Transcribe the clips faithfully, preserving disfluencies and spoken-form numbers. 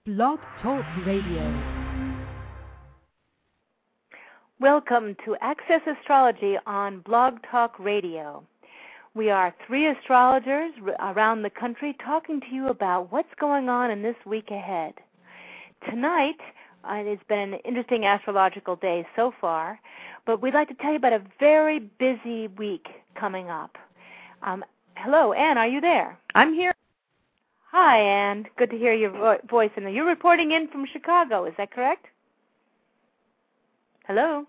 Blog Talk Radio. Welcome to Access Astrology on Blog Talk Radio. We are three astrologers around the country talking to you about what's going on in this week ahead. Tonight, uh, it's been an interesting astrological day so far, but we'd like to tell you about a very busy week coming up. Um, hello, Anne, are you there? I'm here. Hi, Anne. Good to hear your vo- voice. And you're reporting in from Chicago, is that correct? Hello?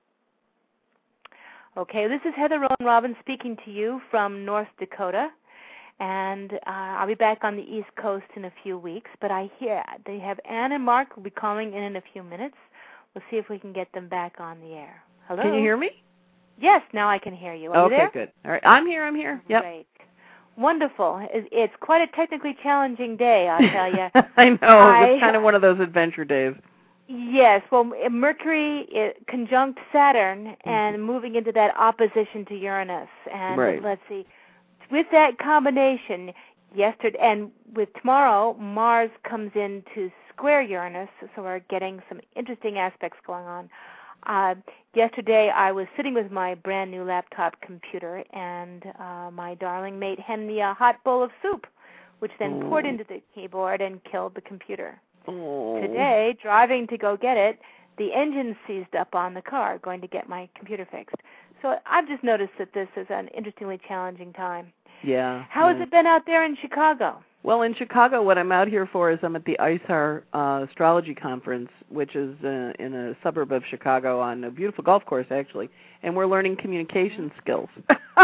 Okay, this is Heather Rowan Robbins speaking to you from North Dakota, and uh, I'll be back on the East Coast in a few weeks, but I hear they have Anne and Mark will be calling in in a few minutes. We'll see if we can get them back on the air. Hello? Can you hear me? Yes, now I can hear you. Are okay, you there? Good. All right, I'm here, I'm here. Yep. Great. Wonderful. It's quite a technically challenging day, I'll tell you. I know. I, it's kind of one of those adventure days. Yes. Well, Mercury it, conjunct Saturn mm-hmm. and moving into that opposition to Uranus. And right. let's see. With that combination, yesterday and with tomorrow, Mars comes into square Uranus, so we're getting some interesting aspects going on. Uh, yesterday, I was sitting with my brand new laptop computer, and uh, my darling mate handed me a hot bowl of soup, which then oh. poured into the keyboard and killed the computer. Oh. Today, driving to go get it, the engine seized up on the car, going to get my computer fixed. So I've just noticed that this is an interestingly challenging time. Yeah. How yeah. has it been out there in Chicago? Well, in Chicago, what I'm out here for is I'm at the I S A R uh, Astrology Conference, which is uh, in a suburb of Chicago on a beautiful golf course, actually, and we're learning communication skills.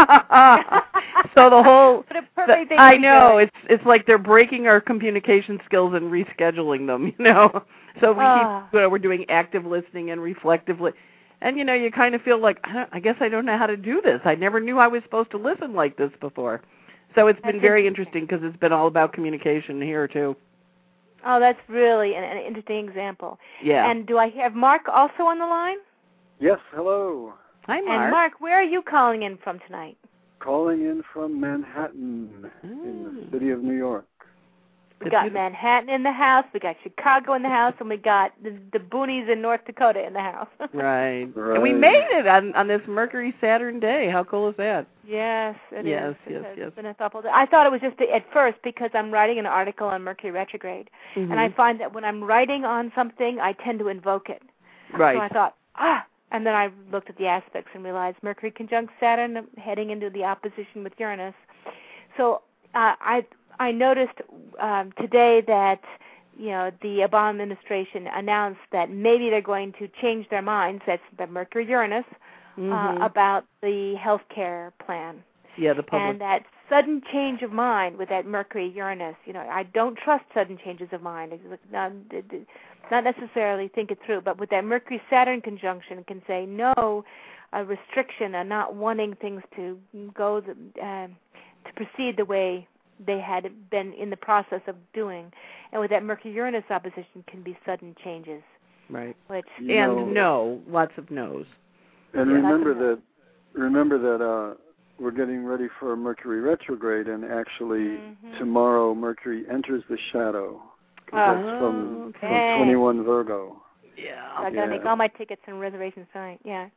So the whole, the, I know, it's it's like they're breaking our communication skills and rescheduling them, you know. So we oh. keep, you know, we're doing active listening and reflective li- and, you know, you kind of feel like, I guess I don't know how to do this. I never knew I was supposed to listen like this before. So it's that's been very interesting because it's been all about communication here, too. Oh, that's really an, an interesting example. Yeah. And do I have Mark also on the line? Yes, hello. Hi, Mark. And, Mark, where are you calling in from tonight? Calling in from Manhattan mm. in the city of New York. We got Manhattan in the house, we got Chicago in the house, and we got the, the boonies in North Dakota in the house. right. right. And we made it on, on this Mercury-Saturn day. How cool is that? Yes, it yes, is. Yes, it yes, yes. Been a thoughtful day. I thought it was just at first because I'm writing an article on Mercury retrograde, mm-hmm. and I find that when I'm writing on something, I tend to invoke it. Right. So I thought, ah, and then I looked at the aspects and realized Mercury conjunct Saturn heading into the opposition with Uranus. So uh, I... I noticed um, today that, you know, the Obama administration announced that maybe they're going to change their minds, that's the Mercury-Uranus, mm-hmm. uh, about the health care plan. Yeah, the public. And that sudden change of mind with that Mercury-Uranus, you know, I don't trust sudden changes of mind. It's not, not necessarily think it through, but with that Mercury-Saturn conjunction, it can say no, a restriction, a not wanting things to go, the, uh, to proceed the way they had been in the process of doing. And with that Mercury-Uranus opposition can be sudden changes. Right. Which you and know, no, lots of no's. And yeah, remember that no's. remember that uh, we're getting ready for Mercury retrograde, and actually mm-hmm. tomorrow Mercury enters the shadow. Oh, that's from, okay. from twenty-one Virgo. Yeah. So I got to yeah. make all my tickets and reservations tonight. Yeah.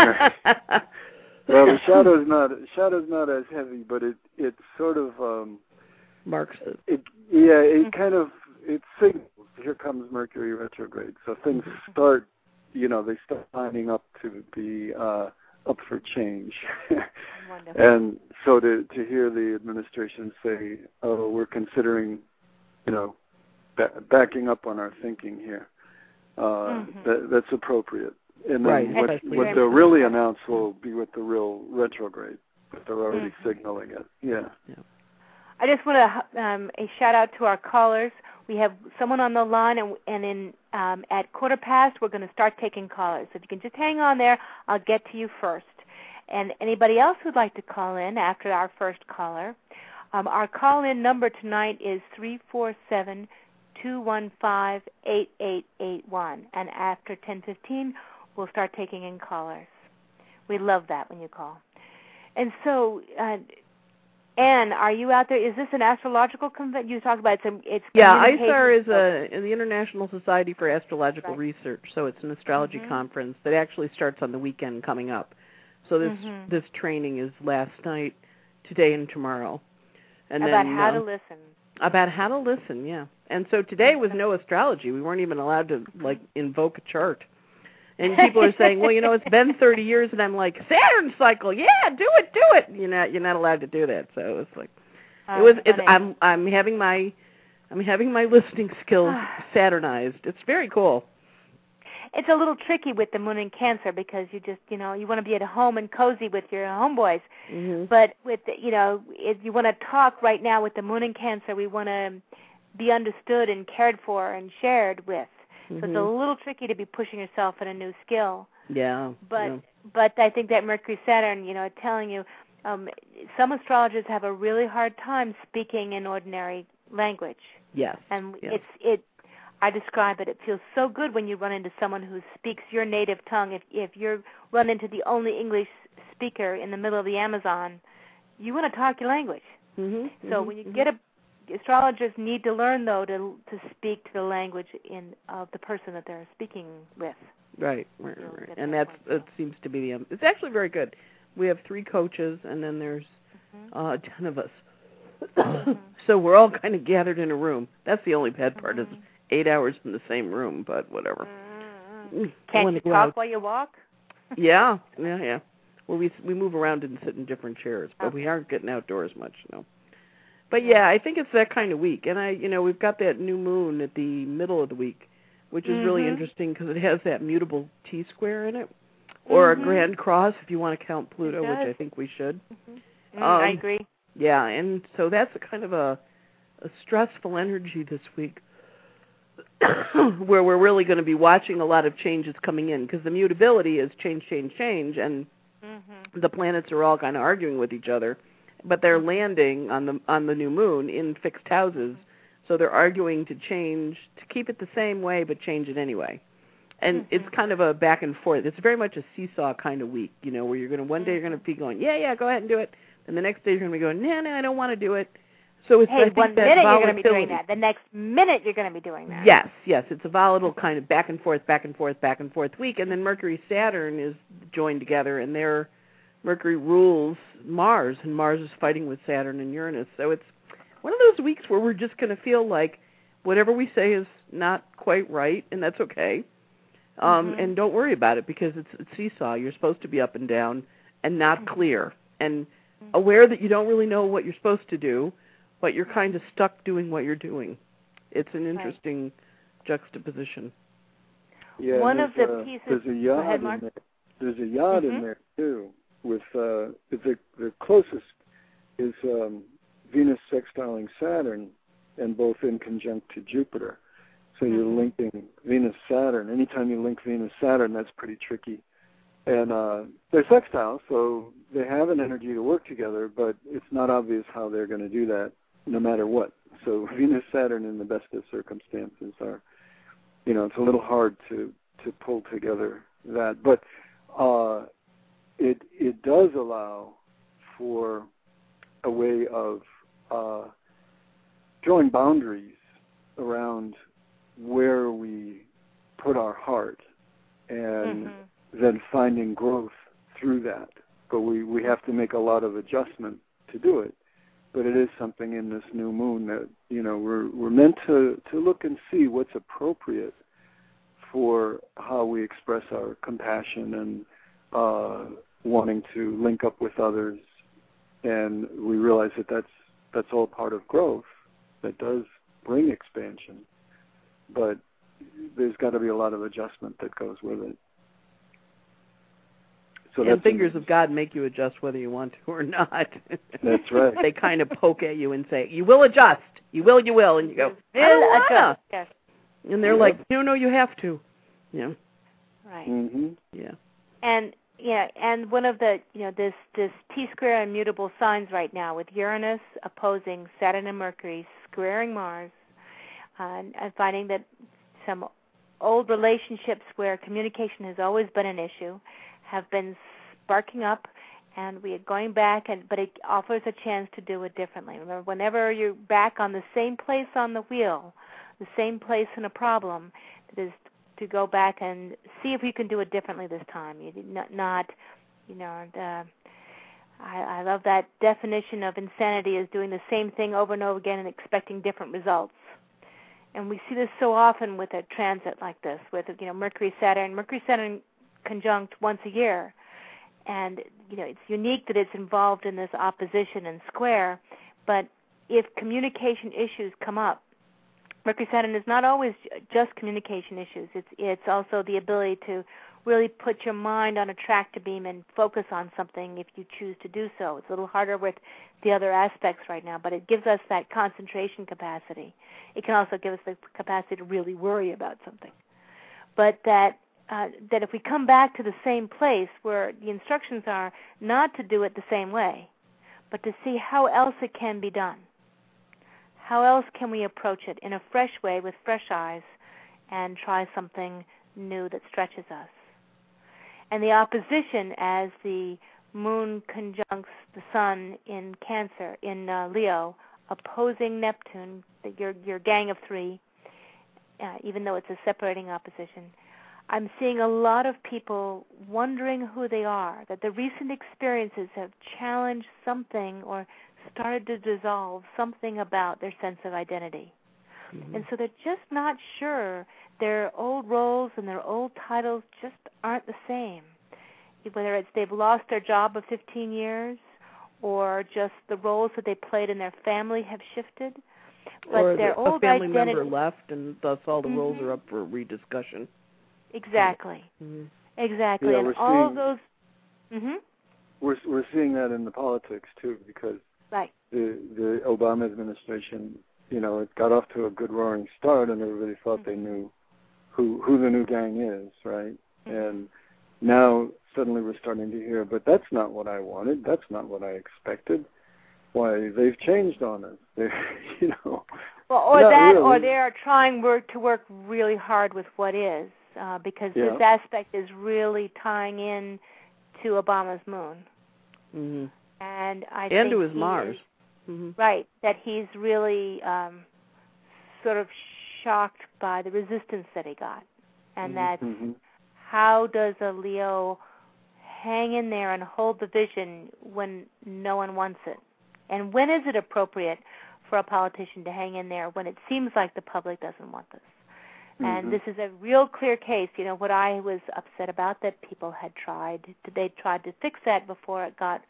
Well, the shadow's not shadow's not as heavy, but it it sort of um, marks it. it. Yeah, it mm-hmm. kind of it signals here comes Mercury retrograde. So things start, you know, they start lining up to be uh, up for change. Wonderful. And so to to hear the administration say, "Oh, we're considering, you know, ba- backing up on our thinking here," uh, mm-hmm. that, that's appropriate. And then right. what, what they'll really announce will be with the real retrograde, but they're already mm-hmm. signaling it. Yeah. yeah. I just want to um, a shout out to our callers. We have someone on the line, and, and in um, at quarter past, we're going to start taking callers. If you can just hang on there, I'll get to you first. And anybody else who'd like to call in after our first caller, um, our call-in number tonight is three four seven, two one five, eight eight eight one. And after ten fifteen, we'll start taking in callers. We love that when you call. And so uh, Anne, are you out there? Is this an astrological convention? You talk about it's, a, it's yeah, I S A R is a, the International Society for Astrological right. Research, so it's an astrology mm-hmm. conference that actually starts on the weekend coming up. So this mm-hmm. this training is last night, today, and tomorrow. And about then, how uh, to listen. About how to listen, yeah. And so today was no astrology. We weren't even allowed to, like, invoke a chart. And people are saying, well, you know, it's been thirty years, and I'm like, Saturn cycle, yeah, do it, do it. You're not, you're not allowed to do that. So it's like, oh, it was. It's, funny. I'm, I'm having my, I'm having my listening skills Saturnized. It's very cool. It's a little tricky with the moon in Cancer because you just, you know, you want to be at home and cozy with your homeboys. Mm-hmm. But with, the, you know, if you want to talk right now with the moon in Cancer, we want to be understood and cared for and shared with. So mm-hmm. it's a little tricky to be pushing yourself in a new skill. Yeah. But yeah. but I think that Mercury Saturn, you know, telling you, um, some astrologers have a really hard time speaking in ordinary language. Yes. And yes. it's it. I describe it. It feels so good when you run into someone who speaks your native tongue. If if you run into the only English speaker in the middle of the Amazon, you want to talk your language. Mm-hmm. So mm-hmm. when you mm-hmm. get a astrologers need to learn, though, to to speak to the language in of the person that they're speaking with. Right, right, right. And that's it seems to be the. Um, it's actually very good. We have three coaches, and then there's mm-hmm. uh, ten of us. Mm-hmm. So we're all kind of gathered in a room. That's the only bad part mm-hmm. is eight hours in the same room, but whatever. Mm-hmm. Can't you talk out. while you walk? yeah, yeah, yeah. Well, we we move around and sit in different chairs, but okay. we aren't getting outdoors much, no. But yeah, I think it's that kind of week, and I, you know, we've got that new moon at the middle of the week, which is mm-hmm. really interesting because it has that mutable T square in it, or mm-hmm. a grand cross if you want to count Pluto, which I think we should. Mm-hmm. Mm, um, I agree. Yeah, and so that's a kind of a, a stressful energy this week, where we're really going to be watching a lot of changes coming in because the mutability is change, change, change, and mm-hmm. the planets are all kind of arguing with each other. But they're landing on the on the new moon in fixed houses, so they're arguing to change, to keep it the same way, but change it anyway. And mm-hmm. it's kind of a back and forth. It's very much a seesaw kind of week, you know, where you're going to, one day you're going to be going, yeah, yeah, go ahead and do it. And the next day you're going to be going, no, no, I don't want to do it. So it's, hey, I think one that minute volatility. You're going to be doing that. The next minute you're going to be doing that. Yes, yes. It's a volatile kind of back and forth, back and forth, back and forth week. And then Mercury Saturn is joined together, and they're Mercury rules Mars, and Mars is fighting with Saturn and Uranus. So it's one of those weeks where we're just going to feel like whatever we say is not quite right, and that's okay. Um, mm-hmm. And don't worry about it because it's, it's seesaw. You're supposed to be up and down and not clear, and aware that you don't really know what you're supposed to do, but you're kind of stuck doing what you're doing. It's an interesting right. juxtaposition. Yeah, one of the uh, pieces. There's a yod ahead, in Mark. there. There's a yod mm-hmm. in there too. With uh, the the closest is um, Venus sextiling Saturn, and both in conjunct to Jupiter. So mm-hmm. you're linking Venus Saturn. Anytime you link Venus Saturn, that's pretty tricky. And uh, they're sextile, so they have an energy to work together, but it's not obvious how they're going to do that, no matter what. So Venus Saturn, in the best of circumstances, are, you know, it's a little hard to to pull together that, but. Uh, It it does allow for a way of uh, drawing boundaries around where we put our heart and mm-hmm. then finding growth through that. But we, we have to make a lot of adjustment to do it. But it is something in this new moon that, you know, we're we're meant to, to look and see what's appropriate for how we express our compassion and uh, wanting to link up with others, and we realize that that's that's all part of growth that does bring expansion, but there's got to be a lot of adjustment that goes with it. So and fingers of God make you adjust whether you want to or not. That's right. They kind of poke at you and say, you will adjust, you will, you will, and you go, I don't wanna. Yes. And they're yeah. like, no, no, you have to. Yeah. Right. Mm-hmm. Yeah. And yeah, and one of the, you know, this this T square immutable signs right now with Uranus opposing Saturn and Mercury, squaring Mars, uh, and, and finding that some old relationships where communication has always been an issue have been sparking up, and we are going back, and but it offers a chance to do it differently. Remember, whenever you're back on the same place on the wheel, the same place in a problem, it is to go back and see if you can do it differently this time. You did not, not you know, the, I, I love that definition of insanity as doing the same thing over and over again and expecting different results. And we see this so often with a transit like this, with, you know, Mercury Saturn. Mercury Saturn conjunct once a year, and you know it's unique that it's involved in this opposition and square. But if communication issues come up, Mercury Saturn is not always just communication issues. It's it's also the ability to really put your mind on a tractor beam and focus on something if you choose to do so. It's a little harder with the other aspects right now, but it gives us that concentration capacity. It can also give us the capacity to really worry about something. But that uh, that if we come back to the same place where the instructions are not to do it the same way, but to see how else it can be done. How else can we approach it in a fresh way with fresh eyes and try something new that stretches us? And the opposition as the moon conjuncts the sun in Cancer, in uh, Leo, opposing Neptune, your, your gang of three, uh, even though it's a separating opposition, I'm seeing a lot of people wondering who they are, that the recent experiences have challenged something or started to dissolve something about their sense of identity. Mm-hmm. And so they're just not sure. Their old roles and their old titles just aren't the same. Whether it's they've lost their job of fifteen years or just the roles that they played in their family have shifted. But or their the, old a family identity, member left, and thus all the mm-hmm. roles are up for rediscussion. Exactly. Mm-hmm. Exactly. Yeah, and we're all seeing, those... Mm-hmm. We're, we're seeing that in the politics, too, because right. the, the Obama administration, you know, it got off to a good roaring start, and everybody thought mm-hmm. they knew who who the new gang is, right? Mm-hmm. And now suddenly we're starting to hear, but that's not what I wanted. That's not what I expected. Why, they've changed on us. They, you know. Well, or that, really. or they are trying work to work really hard with what is, uh, because yeah. this aspect is really tying in to Obama's moon. Mm-hmm. And I and think to his he Mars. Is, mm-hmm. Right, that he's really um, sort of shocked by the resistance that he got. And that's mm-hmm. how does a Leo hang in there and hold the vision when no one wants it? And when is it appropriate for a politician to hang in there when it seems like the public doesn't want this? Mm-hmm. And this is a real clear case. You know, what I was upset about, that people had tried, they tried to fix that before it got,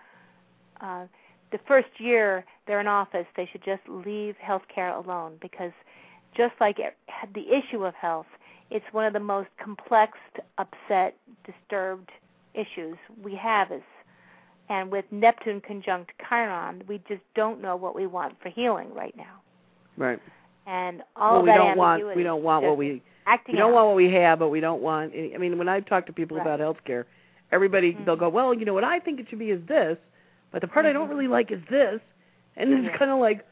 uh, the first year they're in office, they should just leave health care alone, because just like it, the issue of health, it's one of the most complex, upset, disturbed issues we have. Is, and with Neptune conjunct Chiron, we just don't know what we want for healing right now. Right. And all well, of we that don't ambiguity. want we don't want what we acting we don't out. want what we have, but we don't want. I mean, when I talk to people right. about health care, everybody mm-hmm. they'll go, well, you know what I think it should be is this, but the part mm-hmm. I don't really like is this, and it's yeah. kind of like,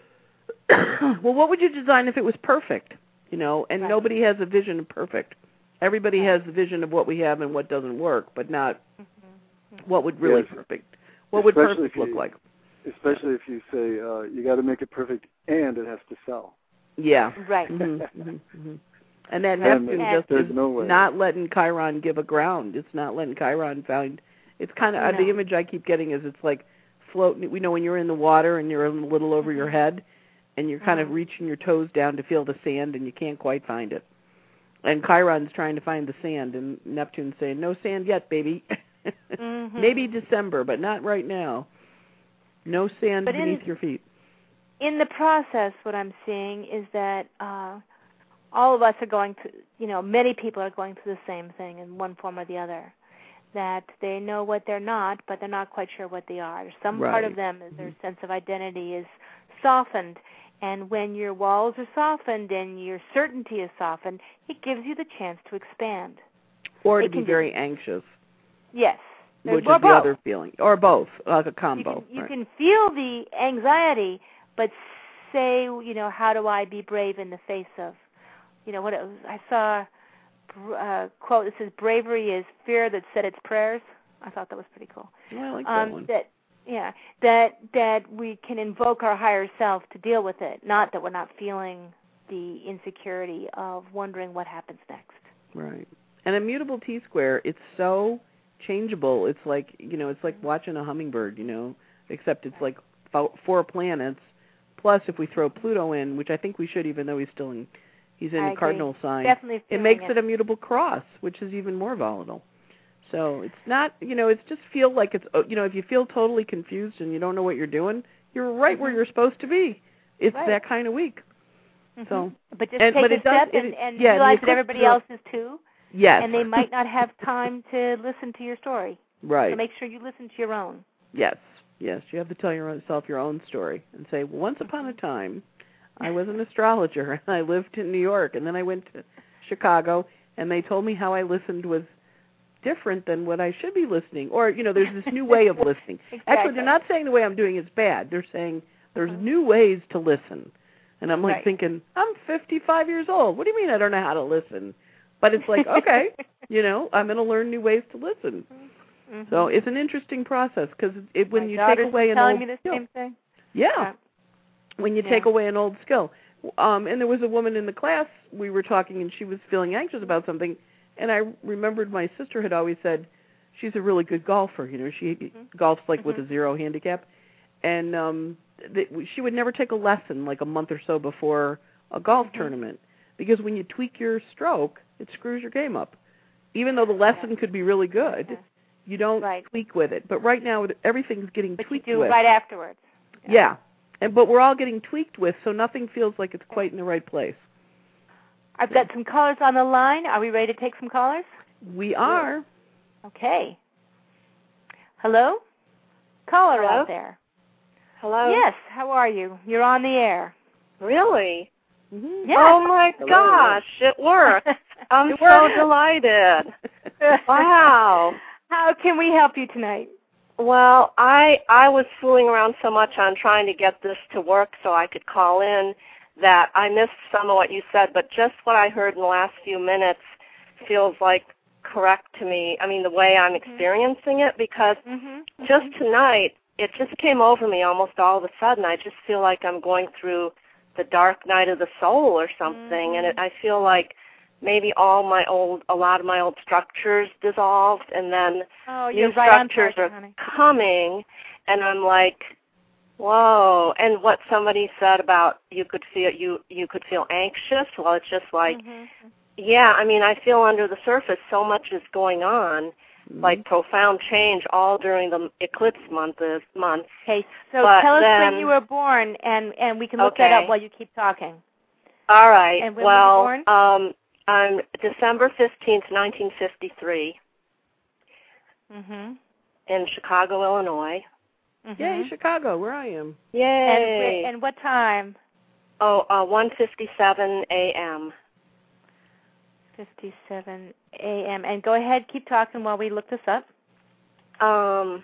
well, what would you design if it was perfect? You know, and right. nobody has a vision of perfect. Everybody right. has the vision of what we have and what doesn't work, but not mm-hmm. what would really yes. perfect. What would especially perfect you, look like? Especially if you say uh, you got to make it perfect and it has to sell. Yeah. Right. mm-hmm, mm-hmm, mm-hmm. And that and Neptune and just is no not letting Chiron give a ground. It's not letting Chiron find. It's kind of no. the image I keep getting is it's like floating. We know when you're in the water and you're a little over mm-hmm. your head, and you're kind mm-hmm. of reaching your toes down to feel the sand, and you can't quite find it. And Chiron's trying to find the sand, and Neptune's saying, "No sand yet, baby. mm-hmm. Maybe December, but not right now. No sand but beneath in, your feet." In the process, what I'm seeing is that uh, all of us are going to, you know, many people are going through the same thing in one form or the other. That they know what they're not, but they're not quite sure what they are. Some right. part of them, mm-hmm. their sense of identity is softened. And when your walls are softened and your certainty is softened, it gives you the chance to expand. Or it to be very be, anxious. Yes. Which or is both. the other feeling. Or both, like a combo. You can, you right. can feel the anxiety, but say, you know, how do I be brave in the face of, you know, what it was, I saw a quote that says, bravery is fear that said its prayers. I thought that was pretty cool. Oh, I like um, that one. That, yeah, that that we can invoke our higher self to deal with it, not that we're not feeling the insecurity of wondering what happens next. Right. And immutable T-square, it's so changeable. It's like, you know, it's like watching a hummingbird, you know, except it's like four planets. Plus, if we throw Pluto in, which I think we should, even though he's still in, he's in I the agree. cardinal sign, Definitely it makes it. it a mutable cross, which is even more volatile. So it's not, you know, it's just feel like it's, you know, if you feel totally confused and you don't know what you're doing, you're right mm-hmm. where you're supposed to be. It's right. that kind of week. Mm-hmm. So, but just and, take but a it does, step it, and, and yeah, realize that everybody else is too. Yes. And they might not have time to listen to your story. Right. So make sure you listen to your own. Yes. Yes. You have to tell yourself your own story and say, well, once upon a time, I was an astrologer and I lived in New York, and then I went to Chicago, and they told me how I listened was different than what I should be listening. Or, you know, there's this new way of listening. Exactly. Actually, they're not saying the way I'm doing is bad. They're saying there's mm-hmm. new ways to listen. And I'm like right. thinking, I'm fifty-five years old. What do you mean I don't know how to listen? But it's like, okay, you know, I'm going to learn new ways to listen. Mm-hmm. So it's an interesting process because it, when My you take away an telling old me the skill, same thing. Yeah, yeah, when you yeah. take away an old skill. Um, and there was a woman in the class, we were talking, and she was feeling anxious about something, and I remembered my sister had always said she's a really good golfer. You know, she mm-hmm. golfs like mm-hmm. with a zero handicap, and um, th- she would never take a lesson like a month or so before a golf mm-hmm. tournament, because when you tweak your stroke, it screws your game up. Even though the lesson yeah. could be really good, yeah. you don't right. tweak with it. But right now, everything's getting but tweaked you do with. right afterwards. Yeah. yeah. And but we're all getting tweaked with, so nothing feels like it's quite in the right place. I've got some callers on the line. Are we ready to take some callers? We are. Okay. Hello? Caller Hello? out there. Hello? Yes, how are you? You're on the air. Really? Mm-hmm. Yes. Oh, my Hello. gosh, it worked. I'm it so worked. delighted. Wow. How can we help you tonight? Well, I I was fooling around so much on trying to get this to work so I could call in that I missed some of what you said, but just what I heard in the last few minutes feels like correct to me. I mean, the way I'm experiencing it, because mm-hmm. just tonight, it just came over me almost all of a sudden. I just feel like I'm going through the dark night of the soul or something, mm-hmm. and it, I feel like maybe all my old, a lot of my old structures dissolved, and then oh, new right structures target, are honey. coming, and I'm like, whoa. And what somebody said about you could feel you you could feel anxious. Well, it's just like, mm-hmm. yeah. I mean, I feel under the surface so much is going on, mm-hmm. like profound change all during the eclipse month is months. Okay, so but tell us then, when you were born, and and we can look okay. that up while you keep talking. All right. And when well, were you born? um. I'm December fifteenth, nineteen fifty-three, mm-hmm. in Chicago, Illinois. Mm-hmm. Yay, Chicago, where I am. Yay. And, and what time? Oh, uh, one fifty-seven a.m. fifty-seven a.m. And go ahead, keep talking while we look this up. Um,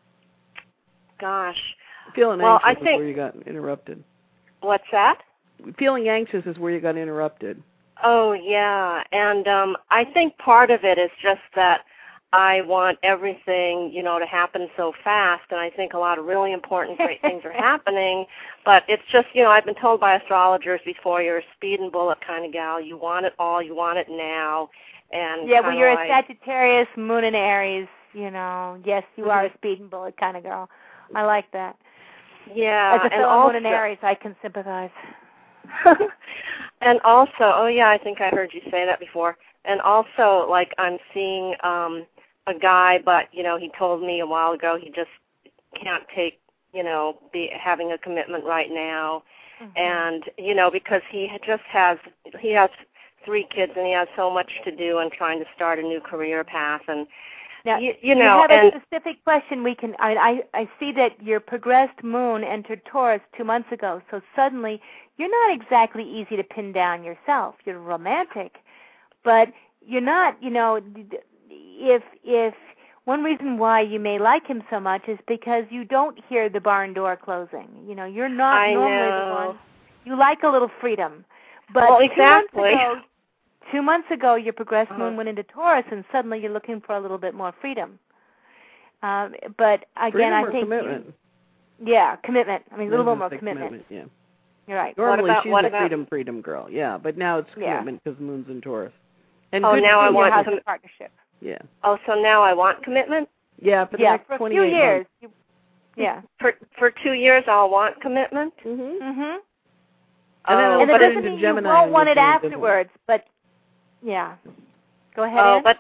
gosh. Feeling well, anxious I is think, where you got interrupted. What's that? Feeling anxious is where you got interrupted. Oh, yeah, and um, I think part of it is just that I want everything, you know, to happen so fast, and I think a lot of really important, great things are happening, but it's just, you know, I've been told by astrologers before, you're a speed and bullet kind of gal. You want it all, you want it now, and yeah, well, you're like, a Sagittarius, Moon in Aries, you know, yes, you mm-hmm. are a speed and bullet kind of girl. I like that. Yeah, As a and fellow also, Moon in Aries, I can sympathize. And also, oh yeah, I think I heard you say that before. And also, like, I'm seeing um, a guy, but, you know, he told me a while ago he just can't take, you know, be having a commitment right now. Mm-hmm. And, you know, because he just has, he has three kids and he has so much to do and trying to start a new career path. And, now, you, you know, you have and, a specific question we can, I, I, I see that your progressed moon entered Taurus two months ago, so suddenly you're not exactly easy to pin down yourself. You're romantic, but you're not, you know, if if one reason why you may like him so much is because you don't hear the barn door closing. You know, you're not I normally know. the one. You like a little freedom. But well, exactly. two months ago, two months ago your progressed uh-huh. moon went into Taurus, and suddenly you're looking for a little bit more freedom. Um, but again, freedom I or think commitment. You, yeah, commitment. I mean, a little Maybe more it's commitment. commitment. Yeah. You're right. Normally what about, she's what a about, freedom, freedom girl. Yeah, but now it's Yeah. commitment because Moon's in Taurus. And Oh, good now I too, want your com- partnership. Yeah. Oh, so now I want commitment? Yeah, for the Yeah, next for a twenty-eight few years. months. You, yeah. For for two years, I'll want commitment. Mm-hmm. Mhm. And then Oh, it'll And it turn doesn't into mean Gemini you won't and want you'll it feel different. afterwards, but yeah. Go ahead. Oh, Ann. but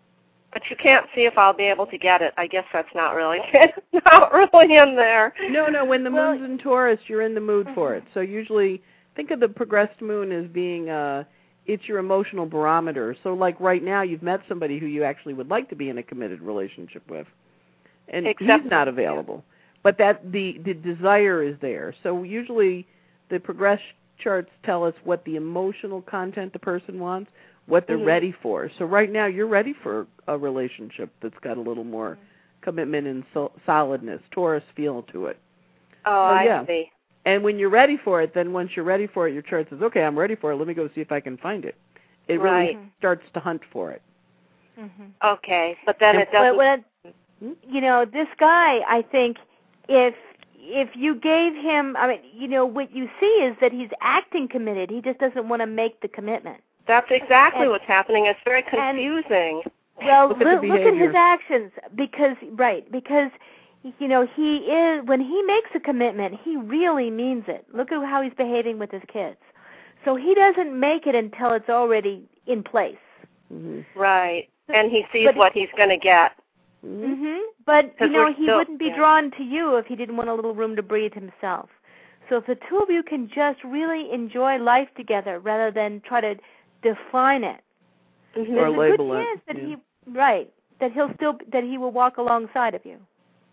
but you can't see if I'll be able to get it. I guess that's not really not really in there. No, no. When the Well- moon's in Taurus, you're in the mood for it. So usually, think of the progressed moon as being uh, it's your emotional barometer. So like right now, you've met somebody who you actually would like to be in a committed relationship with, and Except he's not for- available. But that the the desire is there. So usually, the progress charts tell us what the emotional content the person wants, what they're Mhm. ready for. So right now, you're ready for a relationship that's got a little more mm-hmm. commitment and so- solidness, Taurus feel to it. Oh, So, I yeah. see. And when you're ready for it, then once you're ready for it, your chart says, okay, I'm ready for it. Let me go see if I can find it. It Right. really starts to hunt for it. Mm-hmm. Okay, but then And it doesn't. But when, you know, this guy, I think, if if you gave him, I mean, you know, what you see is that he's acting committed. He just doesn't want to make the commitment. That's exactly and, what's happening. It's very confusing. Well, look, at look, the look at his behavior. actions, because right, because you know he is when he makes a commitment, he really means it. Look at how he's behaving with his kids. So he doesn't make it until it's already in place. Mm-hmm. Right, and he sees But what he's going to get. Mm-hmm. Mm-hmm. But you know we're he still- wouldn't be yeah. drawn to you if he didn't want a little room to breathe himself. So if the two of you can just really enjoy life together rather than try to define it, Mhm. there's Or a label good it, chance that yeah. he right that he'll still that he will walk alongside of you.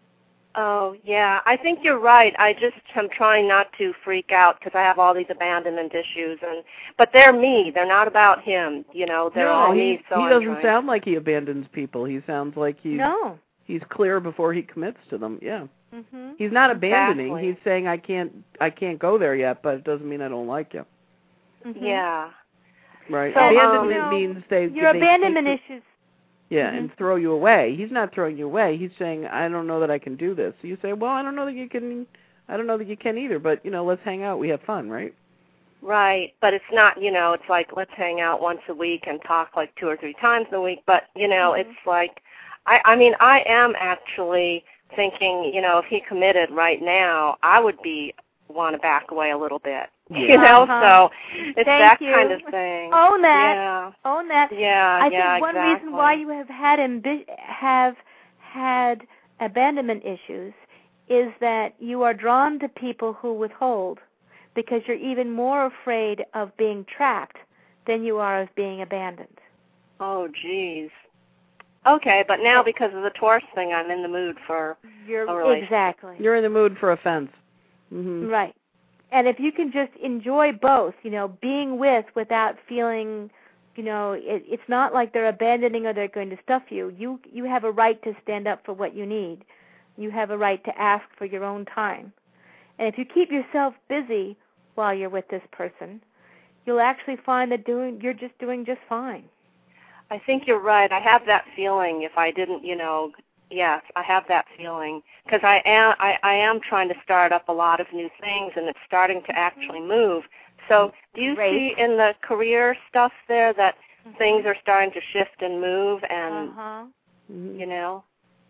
Oh, yeah. I think you're right. I just am trying not to freak out because I have all these abandonment issues, and but they're me. They're not about him. You know, they're No, all he, me. So he I'm doesn't trying. sound like he abandons people. He sounds like he's No. he's clear before he commits to them. Yeah. Mm-hmm. He's not abandoning. Exactly. He's saying I can't I can't go there yet, but it doesn't mean I don't like you. Mm-hmm. Yeah. Right. So, um, abandonment no, means they Your they abandonment take issues. the, yeah, Mhm. and throw you away. He's not throwing you away. He's saying I don't know that I can do this. So you say, well, I don't know that you can. I don't know that you can either. But you know, let's hang out. We have fun, right? Right, but it's not, you know, it's like let's hang out once a week and talk like two or three times a week. But, you know, Mhm. it's like, I, I mean, I am actually thinking, you know, if he committed right now, I would be want to back away a little bit. Yeah. You know, Uh-huh. so it's Thank that you. kind of thing. Own that. Yeah. Own that. Yeah, I yeah, think one exactly. reason why you have had ambi- have had abandonment issues is that you are drawn to people who withhold because you're even more afraid of being trapped than you are of being abandoned. Oh, geez. Okay, but now because of the Taurus thing, I'm in the mood for You're a relationship. exactly You're in the mood for offense. Mm-hmm. right. And if you can just enjoy both, you know, being with without feeling, you know, it, it's not like they're abandoning or they're going to stuff you. You you have a right to stand up for what you need. You have a right to ask for your own time. And if you keep yourself busy while you're with this person, you'll actually find that doing you're just doing just fine. I think you're right. I have that feeling. If I didn't, you know, yes, I have that feeling because I am I, I am trying to start up a lot of new things, and it's starting to actually move. So, do you Great. see in the career stuff there that mm-hmm. things are starting to shift and move, and Uh-huh. Mm-hmm. you know?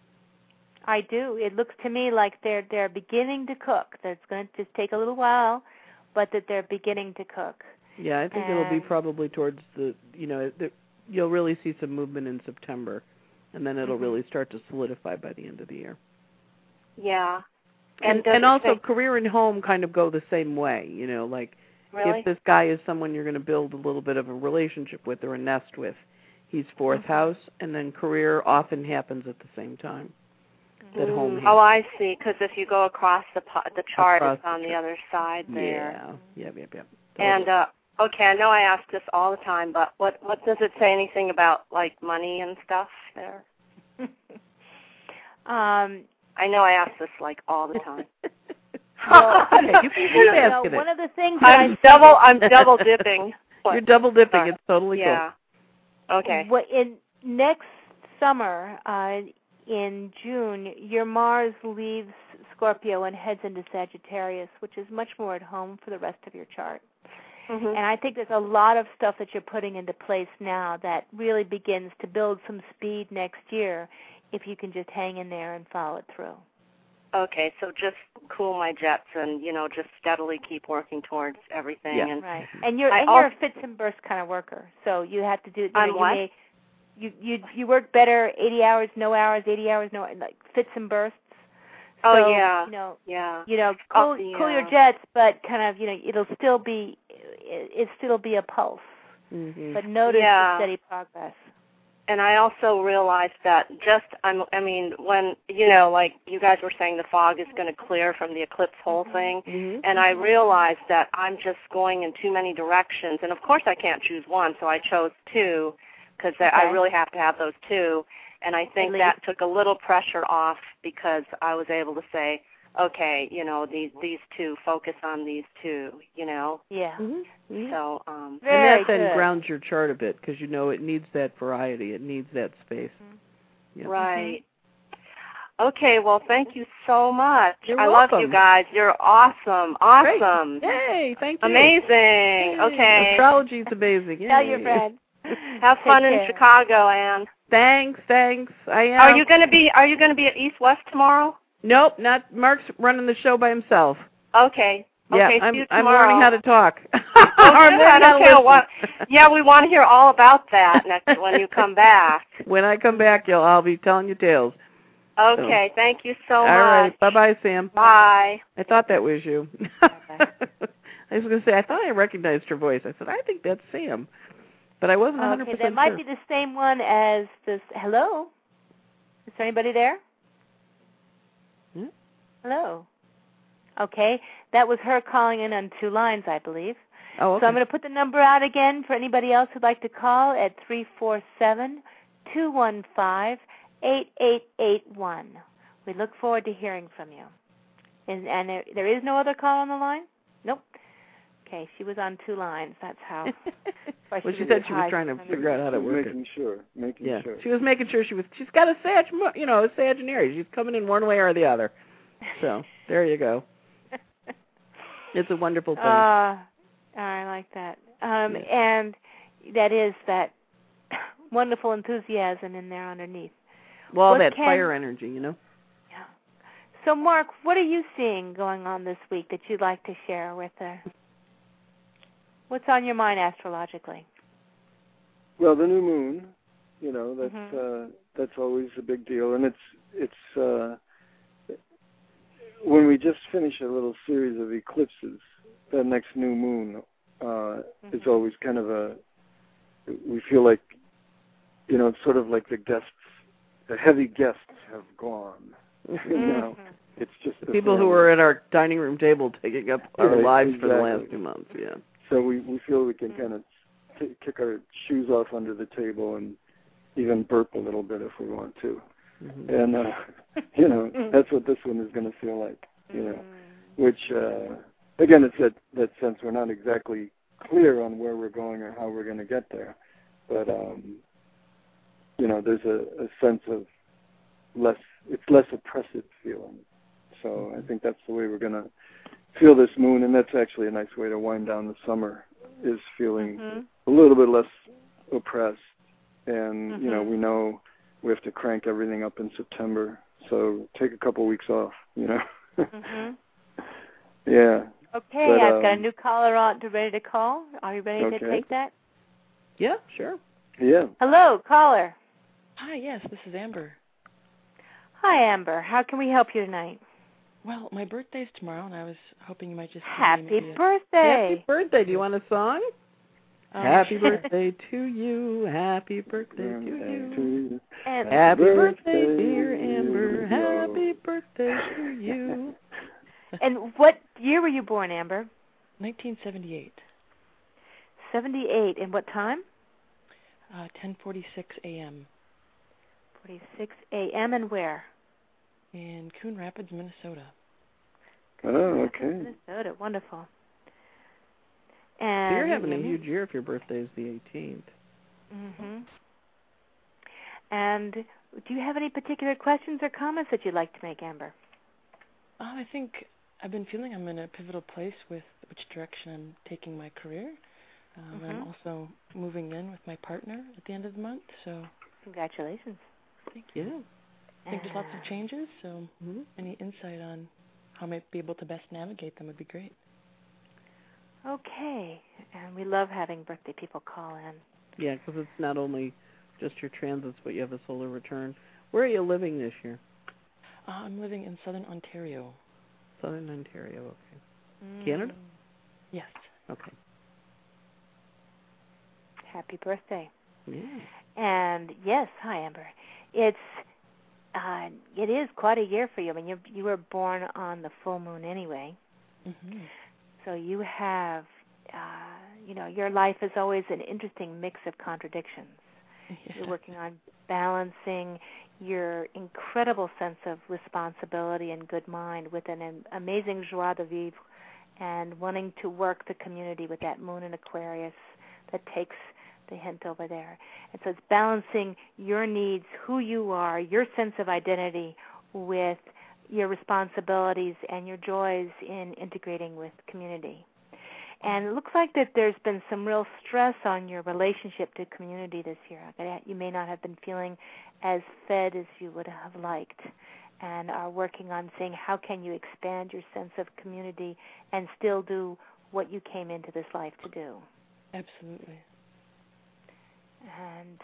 I do. It looks to me like they're they're beginning to cook. That's going to just take a little while, but that they're beginning to cook. Yeah, I think and it'll be probably towards the, you know, the, you'll really see some movement in September, and then it'll mm-hmm. really start to solidify by the end of the year. Yeah. And does and it also say- career and home kind of go the same way, you know, like really? if this guy is someone you're going to build a little bit of a relationship with or a nest with, he's fourth mm-hmm. house, and then career often happens at the same time. That Mm, home oh, I see. Because if you go across the po- the chart, Across it's on the the chart. other side there. Yeah, yep, yep, yep. And uh, okay, I know I ask this all the time, but what what does it say anything about like money and stuff there? um, I know I ask this like all the time. well, yeah, you can keep you know, asking one it. of the things that I'm I double I'm double dipping. You're double dipping. Sorry. It's totally Yeah. Okay. What in next summer, uh, in June, your Mars leaves Scorpio and heads into Sagittarius, which is much more at home for the rest of your chart. Mm-hmm. And I think there's a lot of stuff that you're putting into place now that really begins to build some speed next year if you can just hang in there and follow it through. Okay, so just cool my jets and, you know, just steadily keep working towards everything. Yeah. And Right. And you're I and you're also, a fits and bursts kind of worker, so you have to do. You I'm know, you what? may, You you you work better eighty hours, no hours, eighty hours, no, like fits and bursts. Oh, so, yeah. You know, yeah. you know, cool, Oh, yeah. cool your jets, but kind of, you know, it'll still be, it, it still be a pulse. Mm-hmm. But notice Yeah. the steady progress. And I also realized that just, I'm, I mean, when, you know, like you guys were saying the fog is going to clear from the eclipse whole thing, Mm-hmm. and I realized that I'm just going in too many directions. And, of course, I can't choose one, so I chose two because Okay. I really have to have those two. And I think At that least. took a little pressure off because I was able to say, okay, you know, these these two, focus on these two, you know. Yeah. Mm-hmm. Mm-hmm. So, um, Very and that then good. grounds your chart a bit because you know it needs that variety. It needs that space. Mm-hmm. Yep. right. Okay, well, thank you so much. You're I love welcome. you guys. You're awesome. Awesome. Great. Yay, thank you. Amazing. Yay. Okay. Astrology's amazing. Yay. Tell your friends. Have Take fun in care. Chicago, Anne. Thanks, thanks. I am. Are you going to be Are you going to be at East West tomorrow? Nope, not Mark's running the show by himself. Okay. Yeah, Okay, I'm, see you I'm tomorrow. learning how to talk. Oh, I'm learning good. how to Okay, listen. well, yeah, we want to hear all about that next when you come back. When I come back, you'll I'll be telling you tales. Okay, thank you so All much. right, bye-bye, Sam. Bye. I thought that was you. I was going to say, I thought I recognized her voice. I said, I think that's Sam. But I wasn't one hundred percent Okay, that might sure. be the same one as this. Hello? Is there anybody there? Hmm? Hello? Okay, that was her calling in on two lines, I believe. Oh, okay. So I'm going to put the number out again for anybody else who'd like to call at three four seven, two one five, eight eight eight one. We look forward to hearing from you. And, and there, there is no other call on the line? Nope. Okay, she was on two lines. That's how. Well, she said she was trying to figure out how to work making it. sure, making Yeah, sure. she was making sure she was. She's got a Sag, you know, a Sag and Aries. She's coming in one way or the other. So there you go. It's a wonderful thing. Uh, I like that. Um, Yeah. And that is that wonderful enthusiasm in there underneath. well, all what that can- fire energy, you know. Yeah. So, Mark, what are you seeing going on this week that you'd like to share with us? What's on your mind astrologically? Well, the new moon, you know, that's Mhm. uh, that's always a big deal, and it's it's uh, when we just finish a little series of eclipses, the next new moon uh, Mm-hmm. is always kind of a. We feel like, you know, it's sort of like the guests, the heavy guests have gone. Mm-hmm. You know, Mhm. it's just The the people who family. were at our dining room table taking up our Right, lives for the exactly. last two months. Yeah. So we, we feel we can Mm-hmm. kind of t- kick our shoes off under the table and even burp a little bit if we want to. Mm-hmm. And, uh, you know, that's what this one is going to feel like, you know, Mm-hmm. which, uh, again, it's that, that sense we're not exactly clear on where we're going or how we're going to get there. But, um, you know, there's a, a sense of less, it's less oppressive feeling. So I think that's the way we're going to feel this moon, and that's actually a nice way to wind down the summer, is feeling Mm-hmm. a little bit less oppressed. And, Mm-hmm. you know, we know we have to crank everything up in September, so take a couple weeks off, you know. Mm-hmm. Yeah. Okay, But, I've got a um, new caller on to ready to call. Are you ready Okay. to take that? Yeah, sure. Yeah. Hello, caller. Hi, yes, this is Amber. Hi, Amber. How can we help you tonight? Well, my birthday's tomorrow, and I was hoping you might just give me Happy maybe a- birthday. Happy birthday. Do you want a song? Um, Happy sure. birthday to you. Happy birthday to you. you. And Happy birthday, birthday, dear Amber. dear Happy birthday to you. And what year were you born, Amber? nineteen seventy-eight, seventy-eight. And what time? uh, ten forty-six a.m. forty-six a.m. And where? in Coon Rapids, Minnesota. Oh, okay. Minnesota. Wonderful. So And you're having a huge year if your birthday is the eighteenth. Mm-hmm. And do you have any particular questions or comments that you'd like to make, Amber? Uh, I think I've been feeling I'm in a pivotal place with which direction I'm taking my career. Um, mm-hmm. I'm also moving in with my partner at the end of the month. So congratulations. Thank you. I think there's lots of changes, so mm-hmm. any insight on how I might be able to best navigate them would be great. Okay. And we love having birthday people call in. Yeah, because it's not only just your transits, but you have a solar return. Where are you living this year? Uh, I'm living in southern Ontario. Southern Ontario, okay. Mm. Canada? Yes. Okay. Happy birthday. Yeah. And yes, hi, Amber. It's uh, it is quite a year for you. I mean, you you were born on the full moon anyway, mm-hmm. so you have, uh, you know, your life is always an interesting mix of contradictions. Yeah. You're working on balancing your incredible sense of responsibility and good mind with an amazing joie de vivre, and wanting to work the community with that moon in Aquarius that takes the hint over there. And so it's balancing your needs, who you are, your sense of identity with your responsibilities and your joys in integrating with community. And it looks like that there's been some real stress on your relationship to community this year. You may not have been feeling as fed as you would have liked, and are working on saying, how can you expand your sense of community and still do what you came into this life to do? Absolutely. And,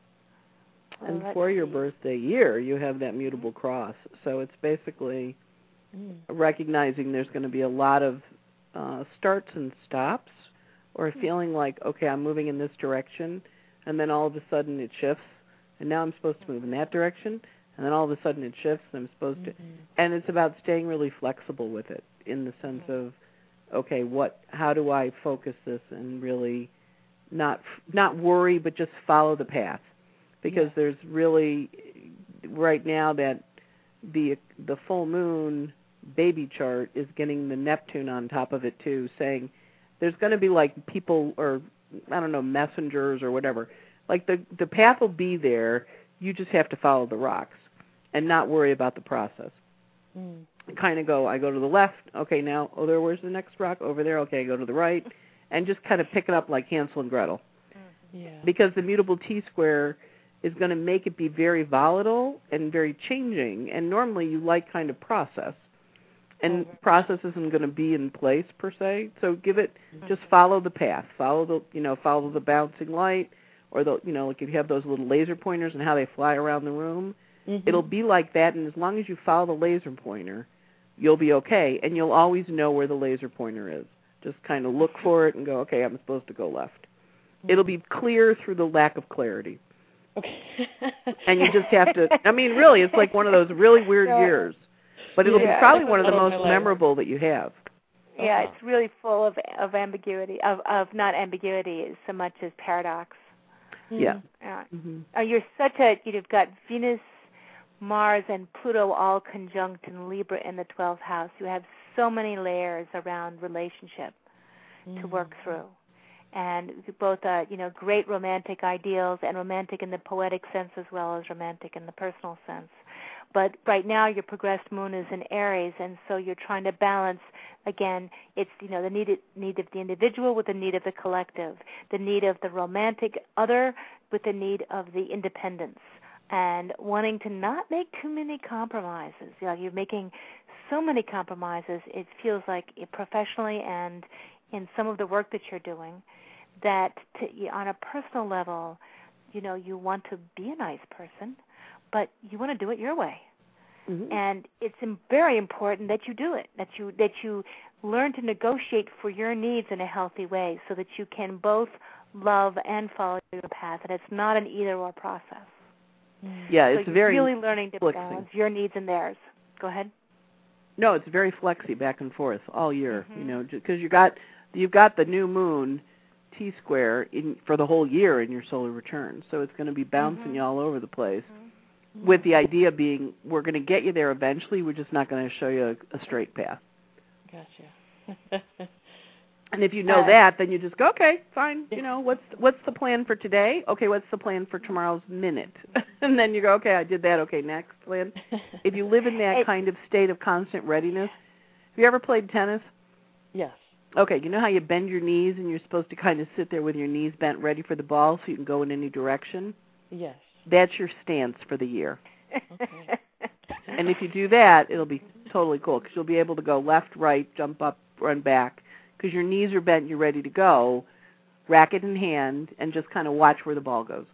well, and see. for your birthday year, you have that mutable cross. So it's basically mm. recognizing there's going to be a lot of uh, starts and stops, or mm. feeling like, okay, I'm moving in this direction, and then all of a sudden it shifts, and now I'm supposed to move in that direction, and then all of a sudden it shifts, and I'm supposed mm-hmm. to, and it's about staying really flexible with it in the sense mm-hmm. of, okay, what, how do I focus this and really not not worry, but just follow the path, because yeah. there's really right now that the the full moon baby chart is getting the Neptune on top of it too, saying there's going to be like people or I don't know messengers or whatever. Like the the path will be there. You just have to follow the rocks and not worry about the process. Mm. Kind of go. I go to the left. Okay, now oh there. Where's the next rock? Over there. Okay, I go to the right. And just kind of pick it up like Hansel and Gretel. Yeah. Because the mutable T-square is going to make it be very volatile and very changing. And normally you like kind of process. And mm-hmm. process isn't going to be in place per se. So give it, mm-hmm. just follow the path. Follow the, you know, follow the bouncing light, or the, you know, like if you have those little laser pointers and how they fly around the room, mm-hmm. it'll be like that. And as long as you follow the laser pointer, you'll be okay. And you'll always know where the laser pointer is. Just kind of look for it and go, okay, I'm supposed to go left. Mm-hmm. It'll be clear through the lack of clarity. Okay. And you just have to, I mean, really, it's like one of those really weird yeah. years. But it'll yeah, be probably one of the most memorable that you have. Yeah, it's really full of, of ambiguity, of, of not ambiguity so much as paradox. Mm-hmm. Yeah. Uh, mm-hmm. uh, you're such a, you've got Venus, Mars, and Pluto all conjunct in Libra in the twelfth house. You have so many layers around relationship mm. to work through, and both uh, you know great romantic ideals and romantic in the poetic sense as well as romantic in the personal sense. But right now your progressed moon is in Aries, and so you're trying to balance. Again, it's you know the need need of the individual with the need of the collective, the need of the romantic other with the need of the independence, and wanting to not make too many compromises. You know, you're making so many compromises, it feels like professionally and in some of the work that you're doing, that to, on a personal level, you know, you want to be a nice person, but you want to do it your way. Mm-hmm. And it's very important that you do it, that you that you learn to negotiate for your needs in a healthy way so that you can both love and follow your path, and it's not an either-or process. Yeah, it's so very you're really learning to flexing. balance your needs and theirs. Go ahead. No, it's very flexy back and forth all year. Mm-hmm. You know, because you got you've got the new moon T square in for the whole year in your solar return, so it's going to be bouncing mm-hmm. you all over the place. Mm-hmm. With the idea being, we're going to get you there eventually. We're just not going to show you a, a straight path. Gotcha. And if you know uh, that, then you just go, okay, fine. You know, what's what's the plan for today? Okay, what's the plan for tomorrow's minute? And then you go, okay, I did that. Okay, next plan. If you live in that kind of state of constant readiness, have you ever played tennis? Yes. Okay, you know how you bend your knees and you're supposed to kind of sit there with your knees bent ready for the ball so you can go in any direction? Yes. That's your stance for the year. Okay. And if you do that, it'll be totally cool because you'll be able to go left, right, jump up, run back. Because your knees are bent, you're ready to go, racket in hand, and just kind of watch where the ball goes.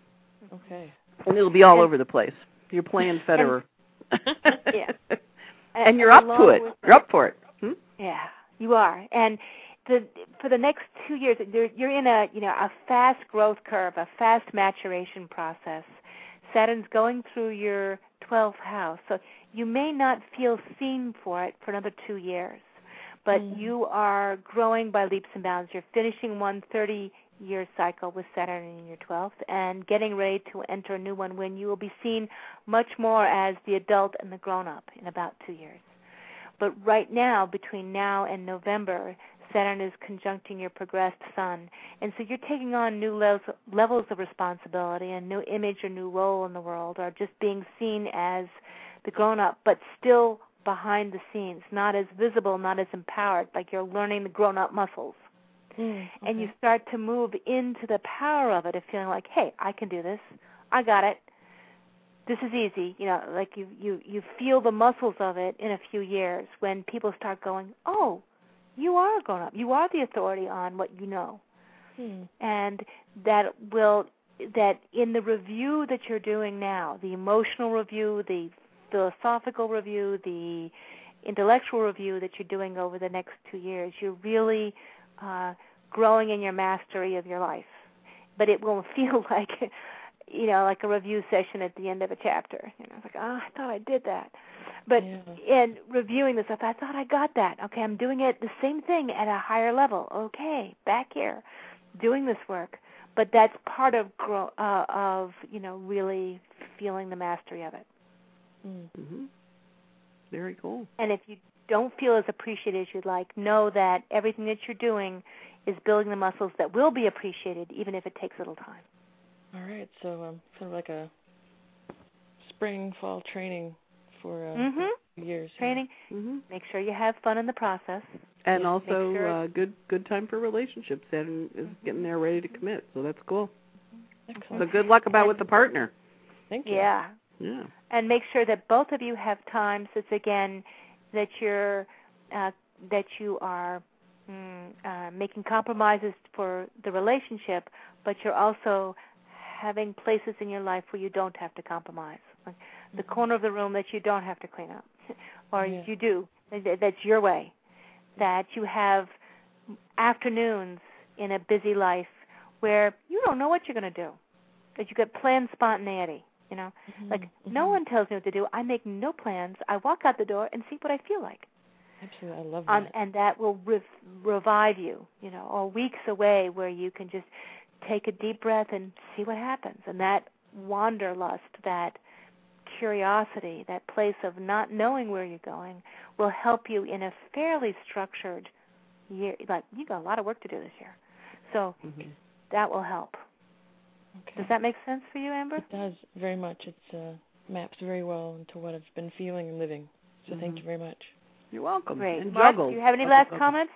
Okay. And it'll be all and, over the place. You're playing Federer. And, yeah. and, and you're up to it. You're up for it. Hmm? Yeah, you are. And the, for the next two years, you're, you're in a you know a fast growth curve, a fast maturation process. Saturn's going through your twelfth house, so you may not feel seen for it for another two years. But mm. you are growing by leaps and bounds. You're finishing one thirty-year cycle with Saturn in your twelfth and getting ready to enter a new one when you will be seen much more as the adult and the grown-up in about two years. But right now, between now and November, Saturn is conjuncting your progressed sun. And so you're taking on new levels, levels of responsibility, a new image or new role in the world, or just being seen as the grown-up, but still behind the scenes, not as visible, not as empowered, like you're learning the grown-up muscles. Mm, okay. And you start to move into the power of it, of feeling like, hey, I can do this. I got it. This is easy. You know, like you, you, you feel the muscles of it in a few years when people start going, oh, you are a grown-up. You are the authority on what you know. Mm. And that will, that in the review that you're doing now, the emotional review, the philosophical review, the intellectual review that you're doing over the next two years, you're really uh, growing in your mastery of your life. But it won't feel like, you know, like a review session at the end of a chapter. You know, it's like, oh, I thought I did that. But yeah. in reviewing this stuff, I thought I got that. Okay, I'm doing it the same thing at a higher level. Okay, back here, doing this work. But that's part of grow, uh, of you know really feeling the mastery of it. Mm-hmm. Very cool. And if you don't feel as appreciated as you'd like, know that everything that you're doing is building the muscles that will be appreciated, even if it takes a little time. All right, so um, sort of like a spring, fall training for uh, mm-hmm. years. Training. Mm-hmm. Make sure you have fun in the process. And yeah, also sure uh, good good time for relationships. Saturn is mm-hmm. getting there ready to commit, so that's cool. Excellent. So good luck about and, with the partner. Thank you. Yeah. Yeah. And make sure that both of you have times that's, again, that you're uh, that you are mm, uh, making compromises for the relationship, but you're also having places in your life where you don't have to compromise. Like the mm-hmm. corner of the room that you don't have to clean up, or yeah. you do. That's your way. That you have afternoons in a busy life where you don't know what you're going to do. That you get planned spontaneity. You know, mm-hmm, like mm-hmm. no one tells me what to do. I make no plans. I walk out the door and see what I feel like. Absolutely, I love that. Um, and that will re- revive you. You know, or weeks away where you can just take a deep breath and see what happens. And that wanderlust, that curiosity, that place of not knowing where you're going, will help you in a fairly structured year. Like you got a lot of work to do this year, so mm-hmm. that will help. Okay. Does that make sense for you, Amber? It does, very much. It uh, maps very well into what I've been feeling and living. So mm-hmm. thank you very much. You're welcome. Great. And Mark, juggle. do you have any juggle, last juggle. comments?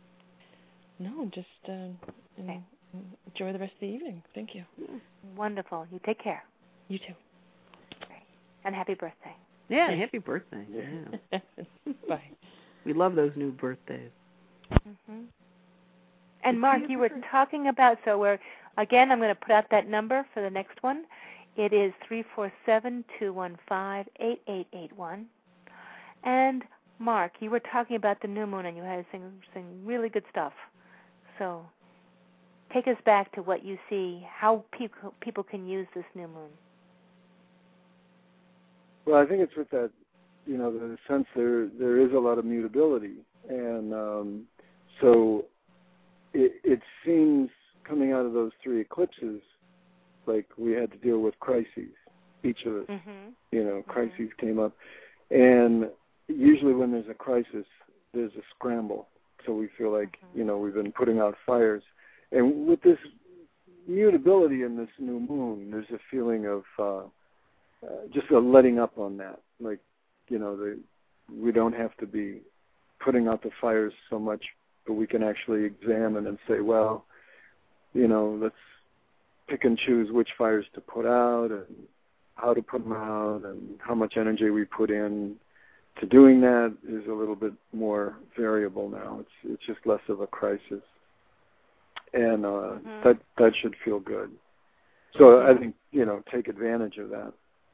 No, just uh, okay. enjoy the rest of the evening. Thank you. Yeah. Wonderful. You take care. You too. Great. And happy birthday. Yeah, happy birthday. Yeah. Bye. We love those new birthdays. Mm-hmm. And Mark, you were talking about, so we're, again, I'm going to put out that number for the next one. It is three four seven, two one five, eight eight eight one. And Mark, you were talking about the new moon, and you had some, some really good stuff. So take us back to what you see, how people people can use this new moon. Well, I think it's with that, you know, the sense there there is a lot of mutability, and um, so it, it seems coming out of those three eclipses like we had to deal with crises, each of us. Mm-hmm. You know, crises mm-hmm. came up, and usually when there's a crisis, there's a scramble So we feel like, you know, we've been putting out fires. And with this mutability in this new moon, there's a feeling of uh, uh, just a letting up on that. Like, you know, the, we don't have to be putting out the fires so much, but we can actually examine and say, well, you know, let's pick and choose which fires to put out and how to put them out and how much energy we put in to doing that is a little bit more variable now. It's it's just less of a crisis. And uh, mm-hmm. that that should feel good. So I think, you know, take advantage of that.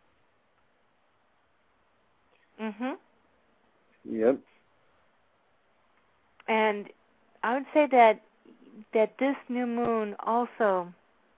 Mhm. Yep. And I would say that that this new moon also,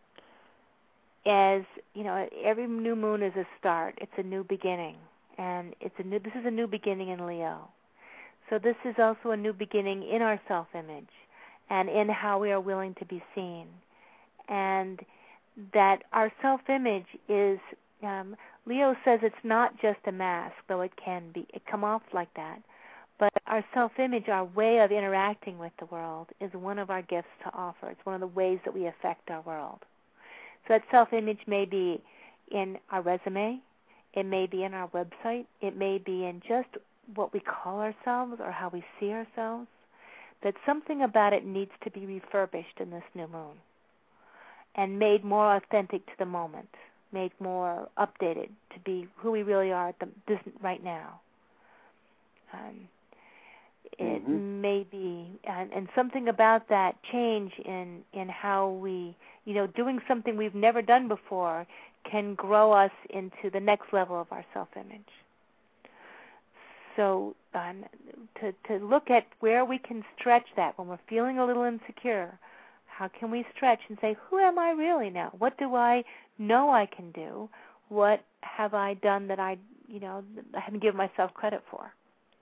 as you know, every new moon is a start. It's a new beginning, and it's a new. This is a new beginning in Leo. So this is also a new beginning in our self-image, and in how we are willing to be seen, and that our self-image is. Um, Leo says it's not just a mask, though it can be. It come off like that. But our self-image, our way of interacting with the world, is one of our gifts to offer. It's one of the ways that we affect our world. So that self-image may be in our resume. It may be in our website. It may be in just what we call ourselves or how we see ourselves. That something about it needs to be refurbished in this new moon and made more authentic to the moment, made more updated to be who we really are at the, this, right now. Um, It mm-hmm. may be, and, and something about that change in, in how we, you know, doing something we've never done before can grow us into the next level of our self-image. So um, to, to look at where we can stretch that when we're feeling a little insecure, how can we stretch and say, who am I really now? What do I know I can do? What have I done that I, you know, I haven't given myself credit for?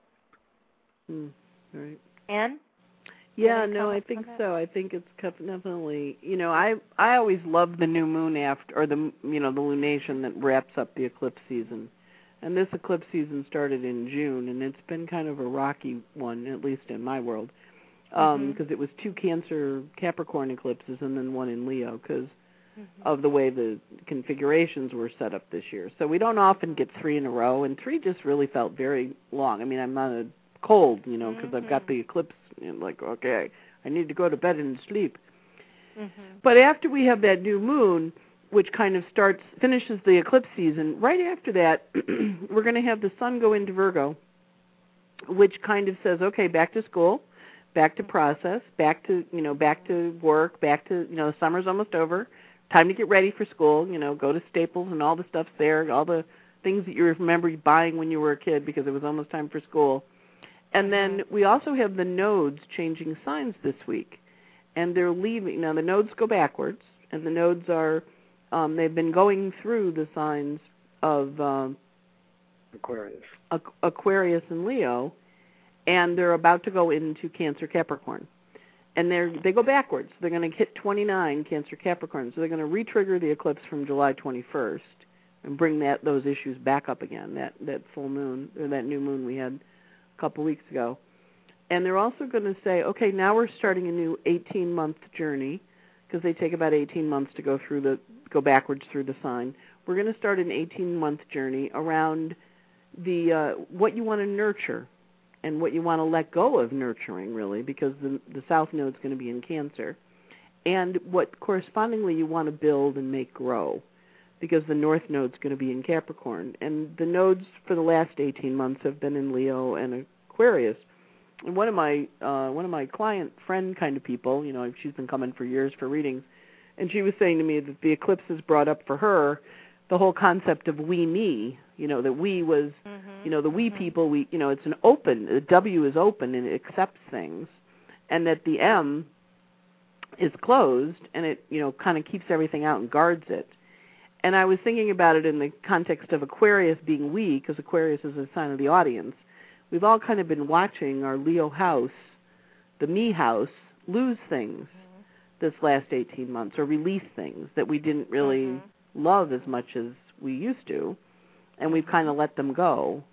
Hmm. Right. Anne? Yeah, no, I think so. I think it's definitely, you know, I I always love the new moon after, or the, you know, the lunation that wraps up the eclipse season. And this eclipse season started in June, and it's been kind of a rocky one, at least in my world, because um, mm-hmm. it was two Cancer Capricorn eclipses and then one in Leo, because mm-hmm. of the way the configurations were set up this year. So we don't often get three in a row, and three just really felt very long. I mean, I'm not a cold, you know, because mm-hmm. I've got the eclipse, and like, okay, I need to go to bed and sleep. Mm-hmm. But after we have that new moon, which kind of starts, finishes the eclipse season, right after that, we're going to have the sun go into Virgo, which kind of says, okay, back to school, back to process, back to, you know, back to work, back to, you know, summer's almost over, time to get ready for school, you know, go to Staples and all the stuff's there, all the things that you remember buying when you were a kid because it was almost time for school. And then we also have the nodes changing signs this week. And they're leaving. Now, the nodes go backwards, and the nodes are, um, they've been going through the signs of um, Aquarius. Aqu- Aquarius and Leo, and they're about to go into Cancer Capricorn. And they're, they go backwards. They're going to hit twenty-nine Cancer Capricorn. So they're going to re-trigger the eclipse from July twenty-first and bring that those issues back up again, that, that full moon, or that new moon we had a couple weeks ago. And they're also going to say, okay, now we're starting a new eighteen-month journey, because they take about eighteen months to go through the go backwards through the sign. We're going to start an eighteen-month journey around the uh, what you want to nurture and what you want to let go of nurturing, really, because the the South Node is going to be in Cancer, and what correspondingly you want to build and make grow, because the North Node is going to be in Capricorn. And the nodes for the last eighteen months have been in Leo and Aquarius. And one of my uh, one of my client friend kind of people, you know, she's been coming for years for readings, and she was saying to me that the eclipse has brought up for her the whole concept of we me, you know, that we was, mm-hmm. you know, the we mm-hmm. people, we, you know, it's an open, the W is open and it accepts things, and that the M is closed and it, you know, kind of keeps everything out and guards it. And I was thinking about it in the context of Aquarius being we, because Aquarius is a sign of the audience. We've all kind of been watching our Leo house, the me house, lose things mm-hmm. this last eighteen months, or release things that we didn't really mm-hmm. love as much as we used to, and we've kind of let them go.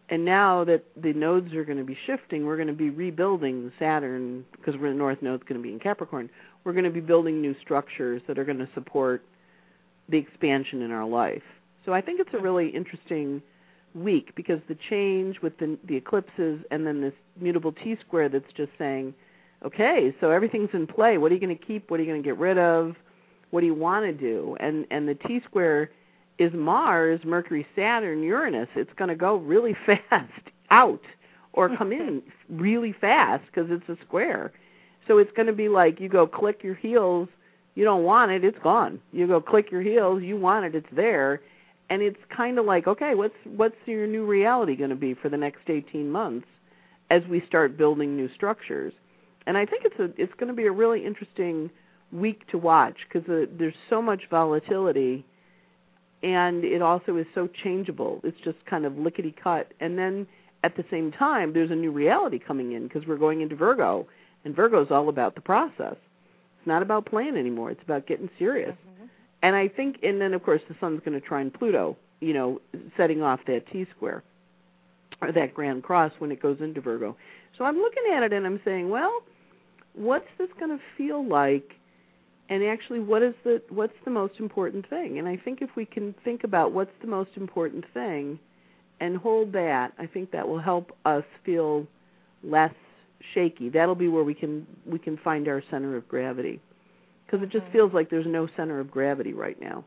And now that the nodes are going to be shifting, we're going to be rebuilding Saturn, because the North Node's going to be in Capricorn. We're going to be building new structures that are going to support the expansion in our life. So I think it's a really interesting week, because the change with the, the eclipses and then this mutable T-square that's just saying, okay, so everything's in play. What are you going to keep? What are you going to get rid of? What do you want to do? And and the T-square is Mars, Mercury, Saturn, Uranus. It's going to go really fast out or come in really fast because it's a square. So it's going to be like you go click your heels, you don't want it, it's gone. You go click your heels, you want it, it's there. And it's kind of like, okay, what's what's your new reality going to be for the next eighteen months as we start building new structures? And I think it's a it's going to be a really interesting week to watch, because there's so much volatility. And it also is so changeable. It's just kind of lickety-cut. And then at the same time, there's a new reality coming in, because we're going into Virgo. And Virgo's all about the process. It's not about playing anymore. It's about getting serious. Mm-hmm. And I think, and then, of course, the sun's going to trine Pluto, you know, setting off that T-square, or that Grand Cross when it goes into Virgo. So I'm looking at it and I'm saying, well, what's this going to feel like? And actually, what is the what's the most important thing? And I think if we can think about what's the most important thing and hold that, I think that will help us feel less shaky. That'll be where we can we can find our center of gravity, because it just mm-hmm. feels like there's no center of gravity right now.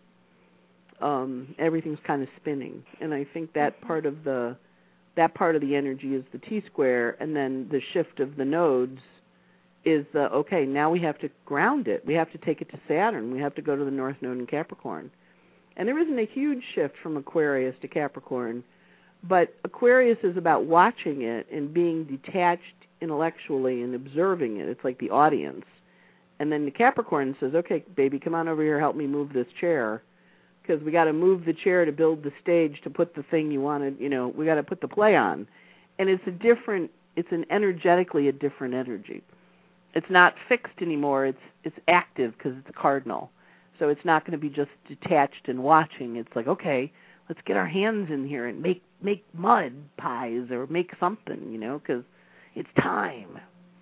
Um, everything's kind of spinning, and I think that mm-hmm. part of the that part of the energy is the T-square, and then the shift of the nodes is, uh, okay, now we have to ground it. We have to take it to Saturn. We have to go to the North Node in Capricorn. And there isn't a huge shift from Aquarius to Capricorn, but Aquarius is about watching it and being detached intellectually and observing it. It's like the audience. And then the Capricorn says, okay, baby, come on over here, help me move this chair, because we got to move the chair to build the stage to put the thing you wanted, you know, we got to put the play on. And it's a different, it's an energetically a different energy. It's not fixed anymore. It's it's active because it's cardinal. So it's not going to be just detached and watching. It's like, okay, let's get our hands in here and make make mud pies or make something, you know, because it's time.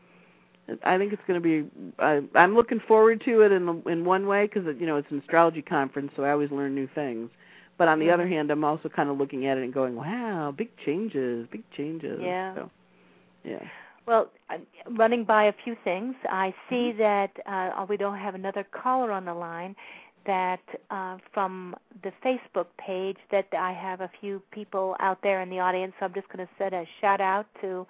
I think it's going to be. I, I'm looking forward to it in in one way, because you know it's an astrology conference, so I always learn new things. But on the mm-hmm. other hand, I'm also kind of looking at it and going, wow, big changes, big changes. Yeah. So, yeah. Well, running by a few things, I see that uh, we don't have another caller on the line, that uh, from the Facebook page that I have a few people out there in the audience, so I'm just going to send a shout-out to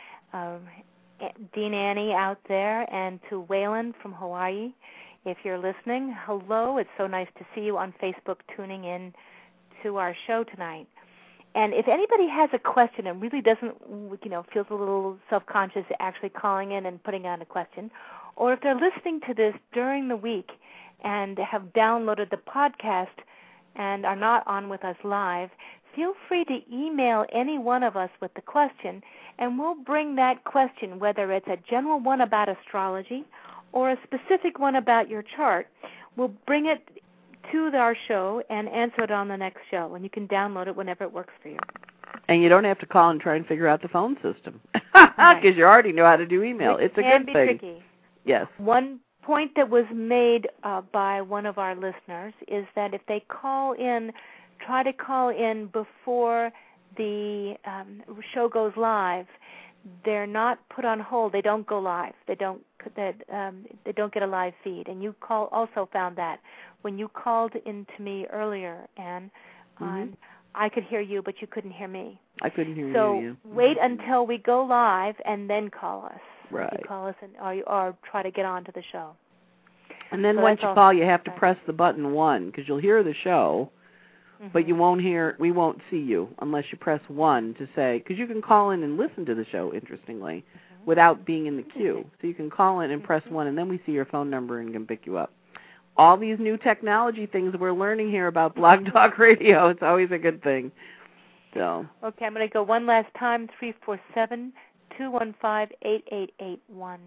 um, Dean Annie out there and to Waylon from Hawaii. If you're listening, hello. It's so nice to see you on Facebook tuning in to our show tonight. And if anybody has a question and really doesn't, you know, feels a little self-conscious actually calling in and putting on a question, or if they're listening to this during the week and have downloaded the podcast and are not on with us live, feel free to email any one of us with the question, and we'll bring that question, whether it's a general one about astrology or a specific one about your chart, we'll bring it to our show and answer it on the next show, and you can download it whenever it works for you. And you don't have to call and try and figure out the phone system, because right. you already know how to do email. It it's a can good be thing. Tricky. Yes. One point that was made uh, by one of our listeners is that if they call in, try to call in before the um, show goes live. They're not put on hold. They don't go live. They don't. That um, they don't get a live feed. And you call also found that when you called in to me earlier, Anne, mm-hmm. um, I could hear you, but you couldn't hear me. I couldn't hear so you. So wait mm-hmm. until we go live and then call us. Right. You call us and or, or try to get onto the show. And then so once you call, you have to press the button one, because you'll hear the show. Mm-hmm. But you won't hear, we won't see you unless you press one to say, because you can call in and listen to the show, interestingly, mm-hmm. without being in the queue. So you can call in and press mm-hmm. one, and then we see your phone number and can pick you up. All these new technology things we're learning here about Blog Talk Radio, it's always a good thing. So. Okay, I'm going to go one last time, three four seven, two one five, eight eight eight one.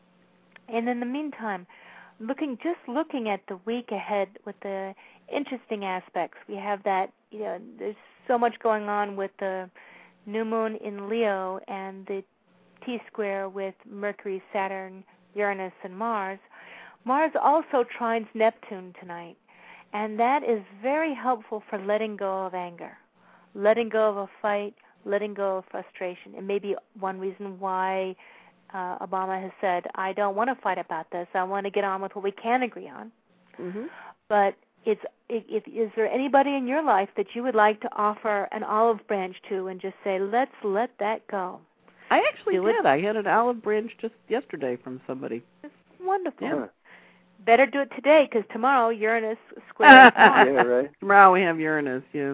And in the meantime, looking just looking at the week ahead with the interesting aspects. We have that, you know, there's so much going on with the new moon in Leo and the T-square with Mercury, Saturn, Uranus, and Mars. Mars also trines Neptune tonight, and that is very helpful for letting go of anger, letting go of a fight, letting go of frustration. And maybe one reason why uh, Obama has said, I don't want to fight about this. I want to get on with what we can agree on. Mm-hmm. But it's, it, it, is there anybody in your life that you would like to offer an olive branch to and just say, let's let that go? I actually Do did. it. I had an olive branch just yesterday from somebody. It's wonderful. Yeah. Better do it today because tomorrow Uranus squares Mars. Yeah, right. Tomorrow we have Uranus, yeah.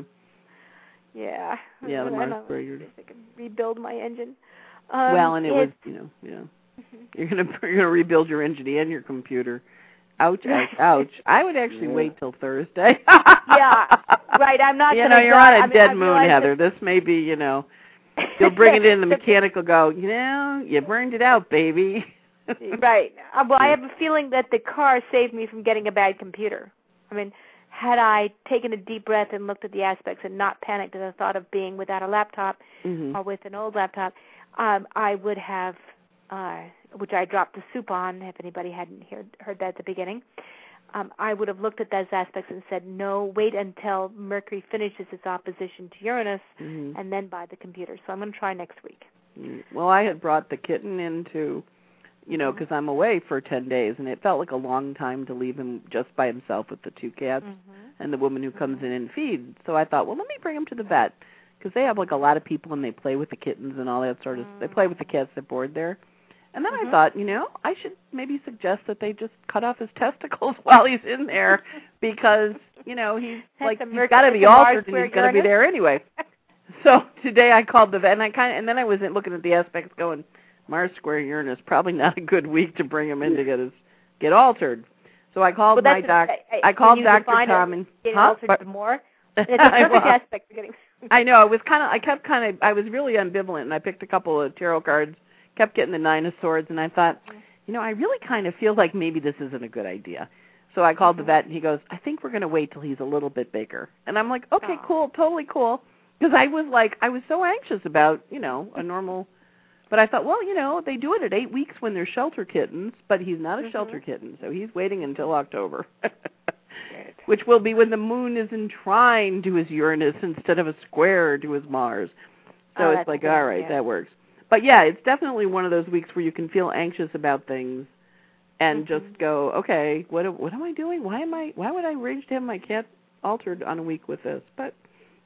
Yeah. Yeah, the I Mars know. square Uranus. I can rebuild my engine. Um, well, and it was, it's, you know, yeah. You're gonna you're gonna rebuild your engine and your computer. Ouch, ouch, ouch. I would actually Yeah. wait till Thursday. yeah, right. I'm not. You gonna know, you're die. on a I mean, dead I moon, realize Heather. This may be, you know, you'll bring it in. The mechanic will go, you know, you burned it out, baby. Right. Uh, well, I have a feeling that the car saved me from getting a bad computer. I mean, had I taken a deep breath and looked at the aspects and not panicked at the thought of being without a laptop mm-hmm. or with an old laptop, um, I would have, uh, which I dropped the soup on, if anybody hadn't heard, heard that at the beginning, um, I would have looked at those aspects and said, no, wait until Mercury finishes its opposition to Uranus mm-hmm. and then buy the computer. So I'm going to try next week. Well, I had brought the kitten into, you know, because I'm away for ten days, and it felt like a long time to leave him just by himself with the two cats mm-hmm. and the woman who comes in and feeds. So I thought, well, let me bring him to the vet, because they have, like, a lot of people, and they play with the kittens and all that sort of, mm-hmm. they play with the cats that board there. And then mm-hmm. I thought, you know, I should maybe suggest that they just cut off his testicles while he's in there, because, you know, he's, like, he's got to be altered, and he's going to be there anyway. So today I called the vet, and I kind of, and then I was looking at the aspects going, Mars square Uranus, probably not a good week to bring him in to get his get altered. So I called well, my doc. I, I called Doctor Tom and getting huh? altered but, more. It's a perfect aspect of getting. I know. I was kind of. I kept kind of. I was really ambivalent, and I picked a couple of tarot cards. Kept getting the Nine of Swords, and I thought, you know, I really kind of feel like maybe this isn't a good idea. So I called mm-hmm. the vet, and he goes, I think we're going to wait till he's a little bit bigger. And I'm like, okay, oh. cool, totally cool. Because I was like, I was so anxious about, you know, a normal. But I thought, well, you know, they do it at eight weeks when they're shelter kittens, but he's not a mm-hmm. shelter kitten, so he's waiting until October, which will be when the moon is enshrined to his Uranus instead of a square to his Mars. So oh, it's like, good, all right, yeah. that works. But, yeah, it's definitely one of those weeks where you can feel anxious about things and mm-hmm. just go, okay, what what am I doing? Why am I? Why would I arrange to have my cat altered on a week with this? But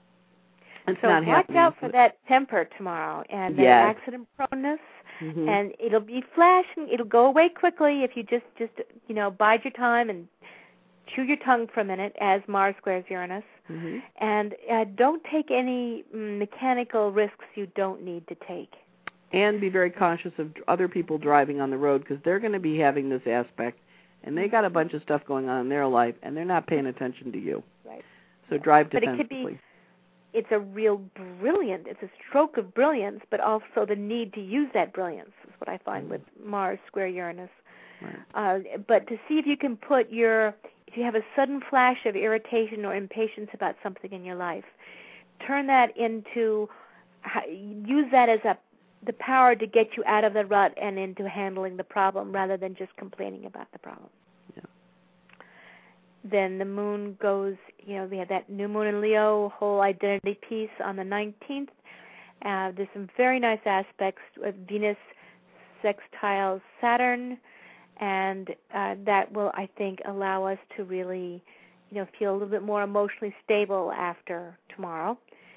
it's so not watch happening. out for that temper tomorrow and the yes. accident proneness, mm-hmm. and it'll be flashing. It'll go away quickly if you just, just you know, bide your time and chew your tongue for a minute as Mars squares Uranus. Mm-hmm. And uh, don't take any mechanical risks you don't need to take. And be very cautious of other people driving on the road, because they're going to be having this aspect, and they got a bunch of stuff going on in their life, and they're not paying attention to you. Right. So drive but defensively. It could be, it's a real brilliant, it's a stroke of brilliance, but also the need to use that brilliance is what I find mm-hmm. with Mars square Uranus. Right. Uh, but to see if you can put your, if you have a sudden flash of irritation or impatience about something in your life, turn that into, use that as a the power to get you out of the rut and into handling the problem rather than just complaining about the problem. Yeah. Then the moon goes, you know, we have that new moon in Leo, whole identity piece on the nineteenth. Uh, there's some very nice aspects with Venus sextiles Saturn, and uh, that will, I think, allow us to really, you know, feel a little bit more emotionally stable after tomorrow.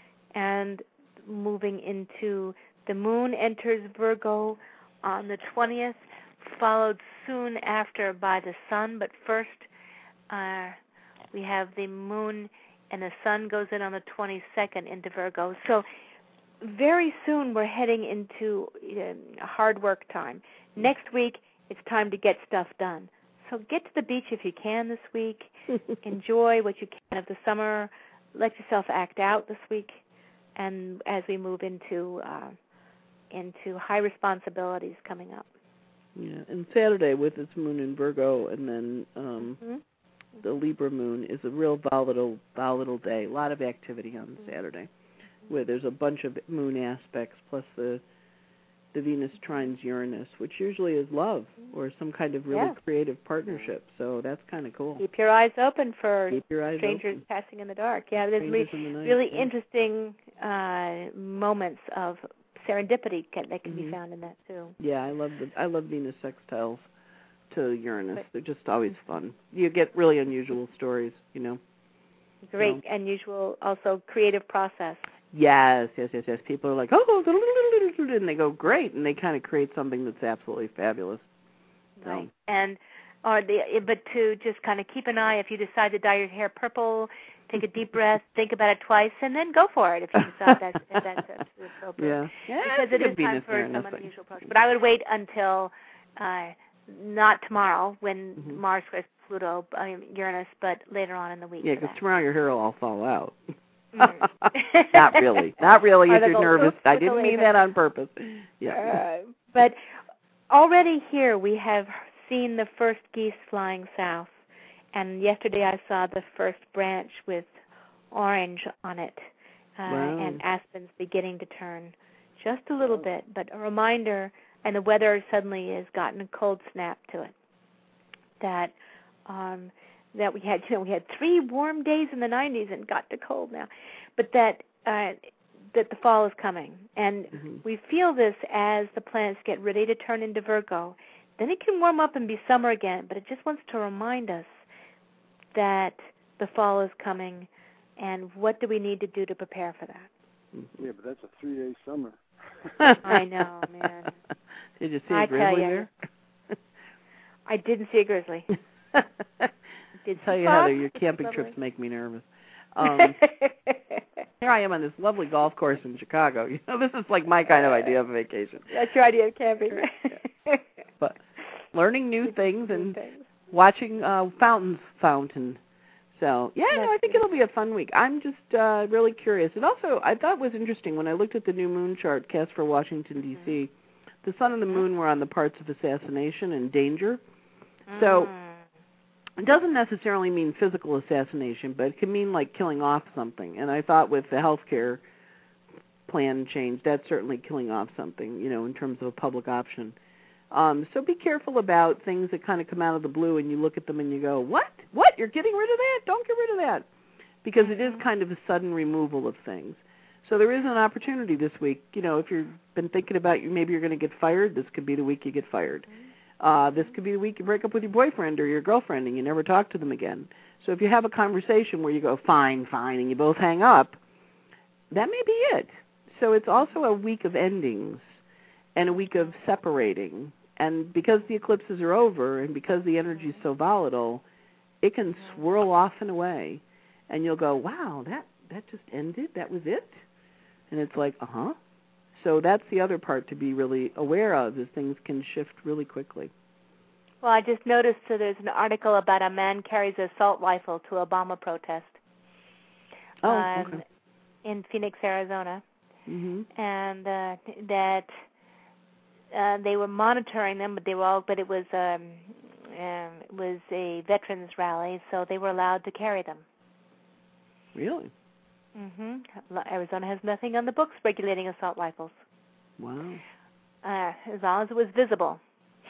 And moving into the moon enters Virgo on the twentieth, followed soon after by the sun. But first, uh, we have the moon, and the sun goes in on the twenty-second into Virgo. So very soon we're heading into uh, hard work time. Next week, it's time to get stuff done. So get to the beach if you can this week. Enjoy what you can of the summer. Let yourself act out this week. And as we move into uh, into high responsibilities coming up. Yeah, and Saturday with its moon in Virgo, and then um, mm-hmm. the Libra moon is a real volatile, volatile day. A lot of activity on Saturday. where there's a bunch of moon aspects plus the the Venus trines Uranus, which usually is love or some kind of really yeah. creative partnership. So that's kind of cool. Keep your eyes open for Keep your eyes strangers open. passing in the dark. Yeah, there's re- in the night, really yeah. interesting uh, moments of serendipity can, that can mm-hmm. be found in that too. Yeah, I love the I love Venus sextiles to Uranus. But, they're just always fun. You get really unusual stories, you know. Great, so. unusual, also creative process. Yes, yes, yes, yes. People are like, oh, and they go, great, and they kind of create something that's absolutely fabulous. Right. So. And or the but to just kind of keep an eye if you decide to dye your hair purple, take a deep breath, think about it twice, and then go for it if you decide that's if that's appropriate. Yeah. yeah because it is time for some unusual approach. But I would wait until uh, not tomorrow when mm-hmm. Mars squares Pluto, I mean Uranus, but later on in the week. Yeah, because tomorrow your hair will all fall out. Mm. Not really. Not really if you're go, nervous. I didn't later. mean that on purpose. Yeah. Uh, but already here we have seen the first geese flying south. And yesterday I saw the first branch with orange on it uh, wow. and aspens beginning to turn just a little bit. But a reminder, and the weather suddenly has gotten a cold snap to it, that um, that we had, you know, we had three warm days in the nineties and got to cold now, but that uh, that the fall is coming, and mm-hmm. we feel this as the planets get ready to turn into Virgo. Then it can warm up and be summer again, but it just wants to remind us that the fall is coming, and what do we need to do to prepare for that? Mm-hmm. Yeah, but that's a three-day summer. I know, man. Did you see I a grizzly tell you, there? I didn't see a grizzly. Did tell you, fox? Heather, your camping lovely. trips make me nervous. Um, here I am on this lovely golf course in Chicago. You know, this is like my kind of idea of a vacation. That's your idea of camping. But learning new things new and things. watching uh, fountains fountain. So, yeah, no, I think it'll be a fun week. I'm just uh, really curious. And also, I thought it was interesting when I looked at the new moon chart cast for Washington, D C, mm-hmm. the sun and the moon were on the parts of assassination and danger. So it doesn't necessarily mean physical assassination, but it can mean like killing off something. And I thought with the healthcare plan change, that's certainly killing off something, you know, in terms of a public option. Um, so be careful about things that kind of come out of the blue and you look at them and you go, what? What? You're getting rid of that? Don't get rid of that. Because it is kind of a sudden removal of things. So there is an opportunity this week. You know, if you've been thinking about you, maybe you're going to get fired, this could be the week you get fired. Uh, this could be the week you break up with your boyfriend or your girlfriend and you never talk to them again. So if you have a conversation where you go, fine, fine, and you both hang up, that may be it. So it's also a week of endings and a week of separating. And because the eclipses are over and because the energy is so volatile, it can swirl off and away. And you'll go, wow, that, that just ended? That was it? And it's like, uh-huh. So that's the other part to be really aware of, is things can shift really quickly. Well, I just noticed that there's an article about a man carries an assault rifle to Obama protest oh, um, okay. in Phoenix, Arizona, mm-hmm. and uh, that uh, they were monitoring them, but they were all, but it was um, um, it was a veterans rally, so they were allowed to carry them. Really? Mm-hmm. Arizona has nothing on the books regulating assault rifles. Wow. Uh, as long as it was visible.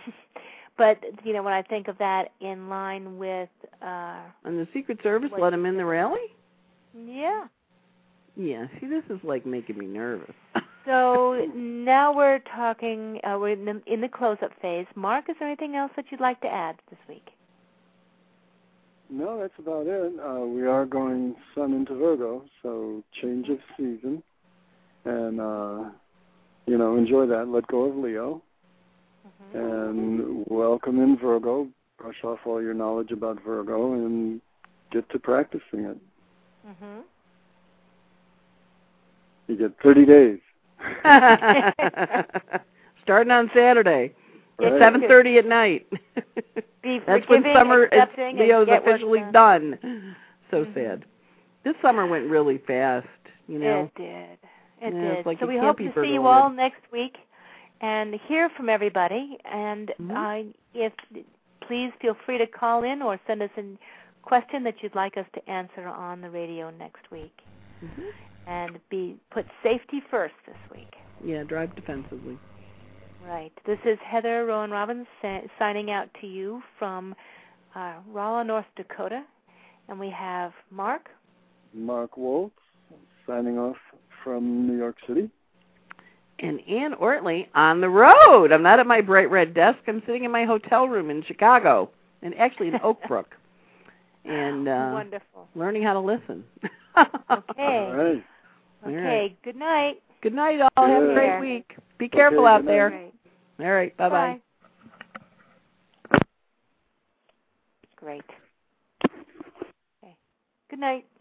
But, you know, when I think of that in line with... Uh, and the Secret Service let him in the rally? Yeah. Yeah, see, this is like making me nervous. So now we're talking, uh, we're in the, in the close-up phase. Mark, is there anything else that you'd like to add this week? No, that's about it. Uh, we are going sun into Virgo, so change of season. And, uh, you know, enjoy that. Let go of Leo. Mm-hmm. And welcome in Virgo. Brush off all your knowledge about Virgo and get to practicing it. Mm-hmm. You get thirty days. Starting on Saturday. Right. seven thirty at night. Be That's when summer is, Leo's officially done. done. So mm-hmm. sad. This summer went really fast, you know. It did. It yeah, did. Like so we hope to see you all next week and hear from everybody. And mm-hmm. uh, if please feel free to call in or send us a question that you'd like us to answer on the radio next week. Mm-hmm. And be put safety first this week. Yeah, drive defensively. Right. This is Heather Rowan Robbins sa- signing out to you from uh, Rolla, North Dakota. And we have Mark. Mark Woltz, signing off from New York City. And Ann Ortley on the road. I'm not at my bright red desk. I'm sitting in my hotel room in Chicago, and actually in Oak Brook. And uh, wonderful. Learning how to listen. Okay. All right. Okay. All right. Good night. Good night, all. Good. Have a great Yeah. week. Be careful Okay, out good there. Right. All right. Bye-bye. Bye. Great. Okay. Good night.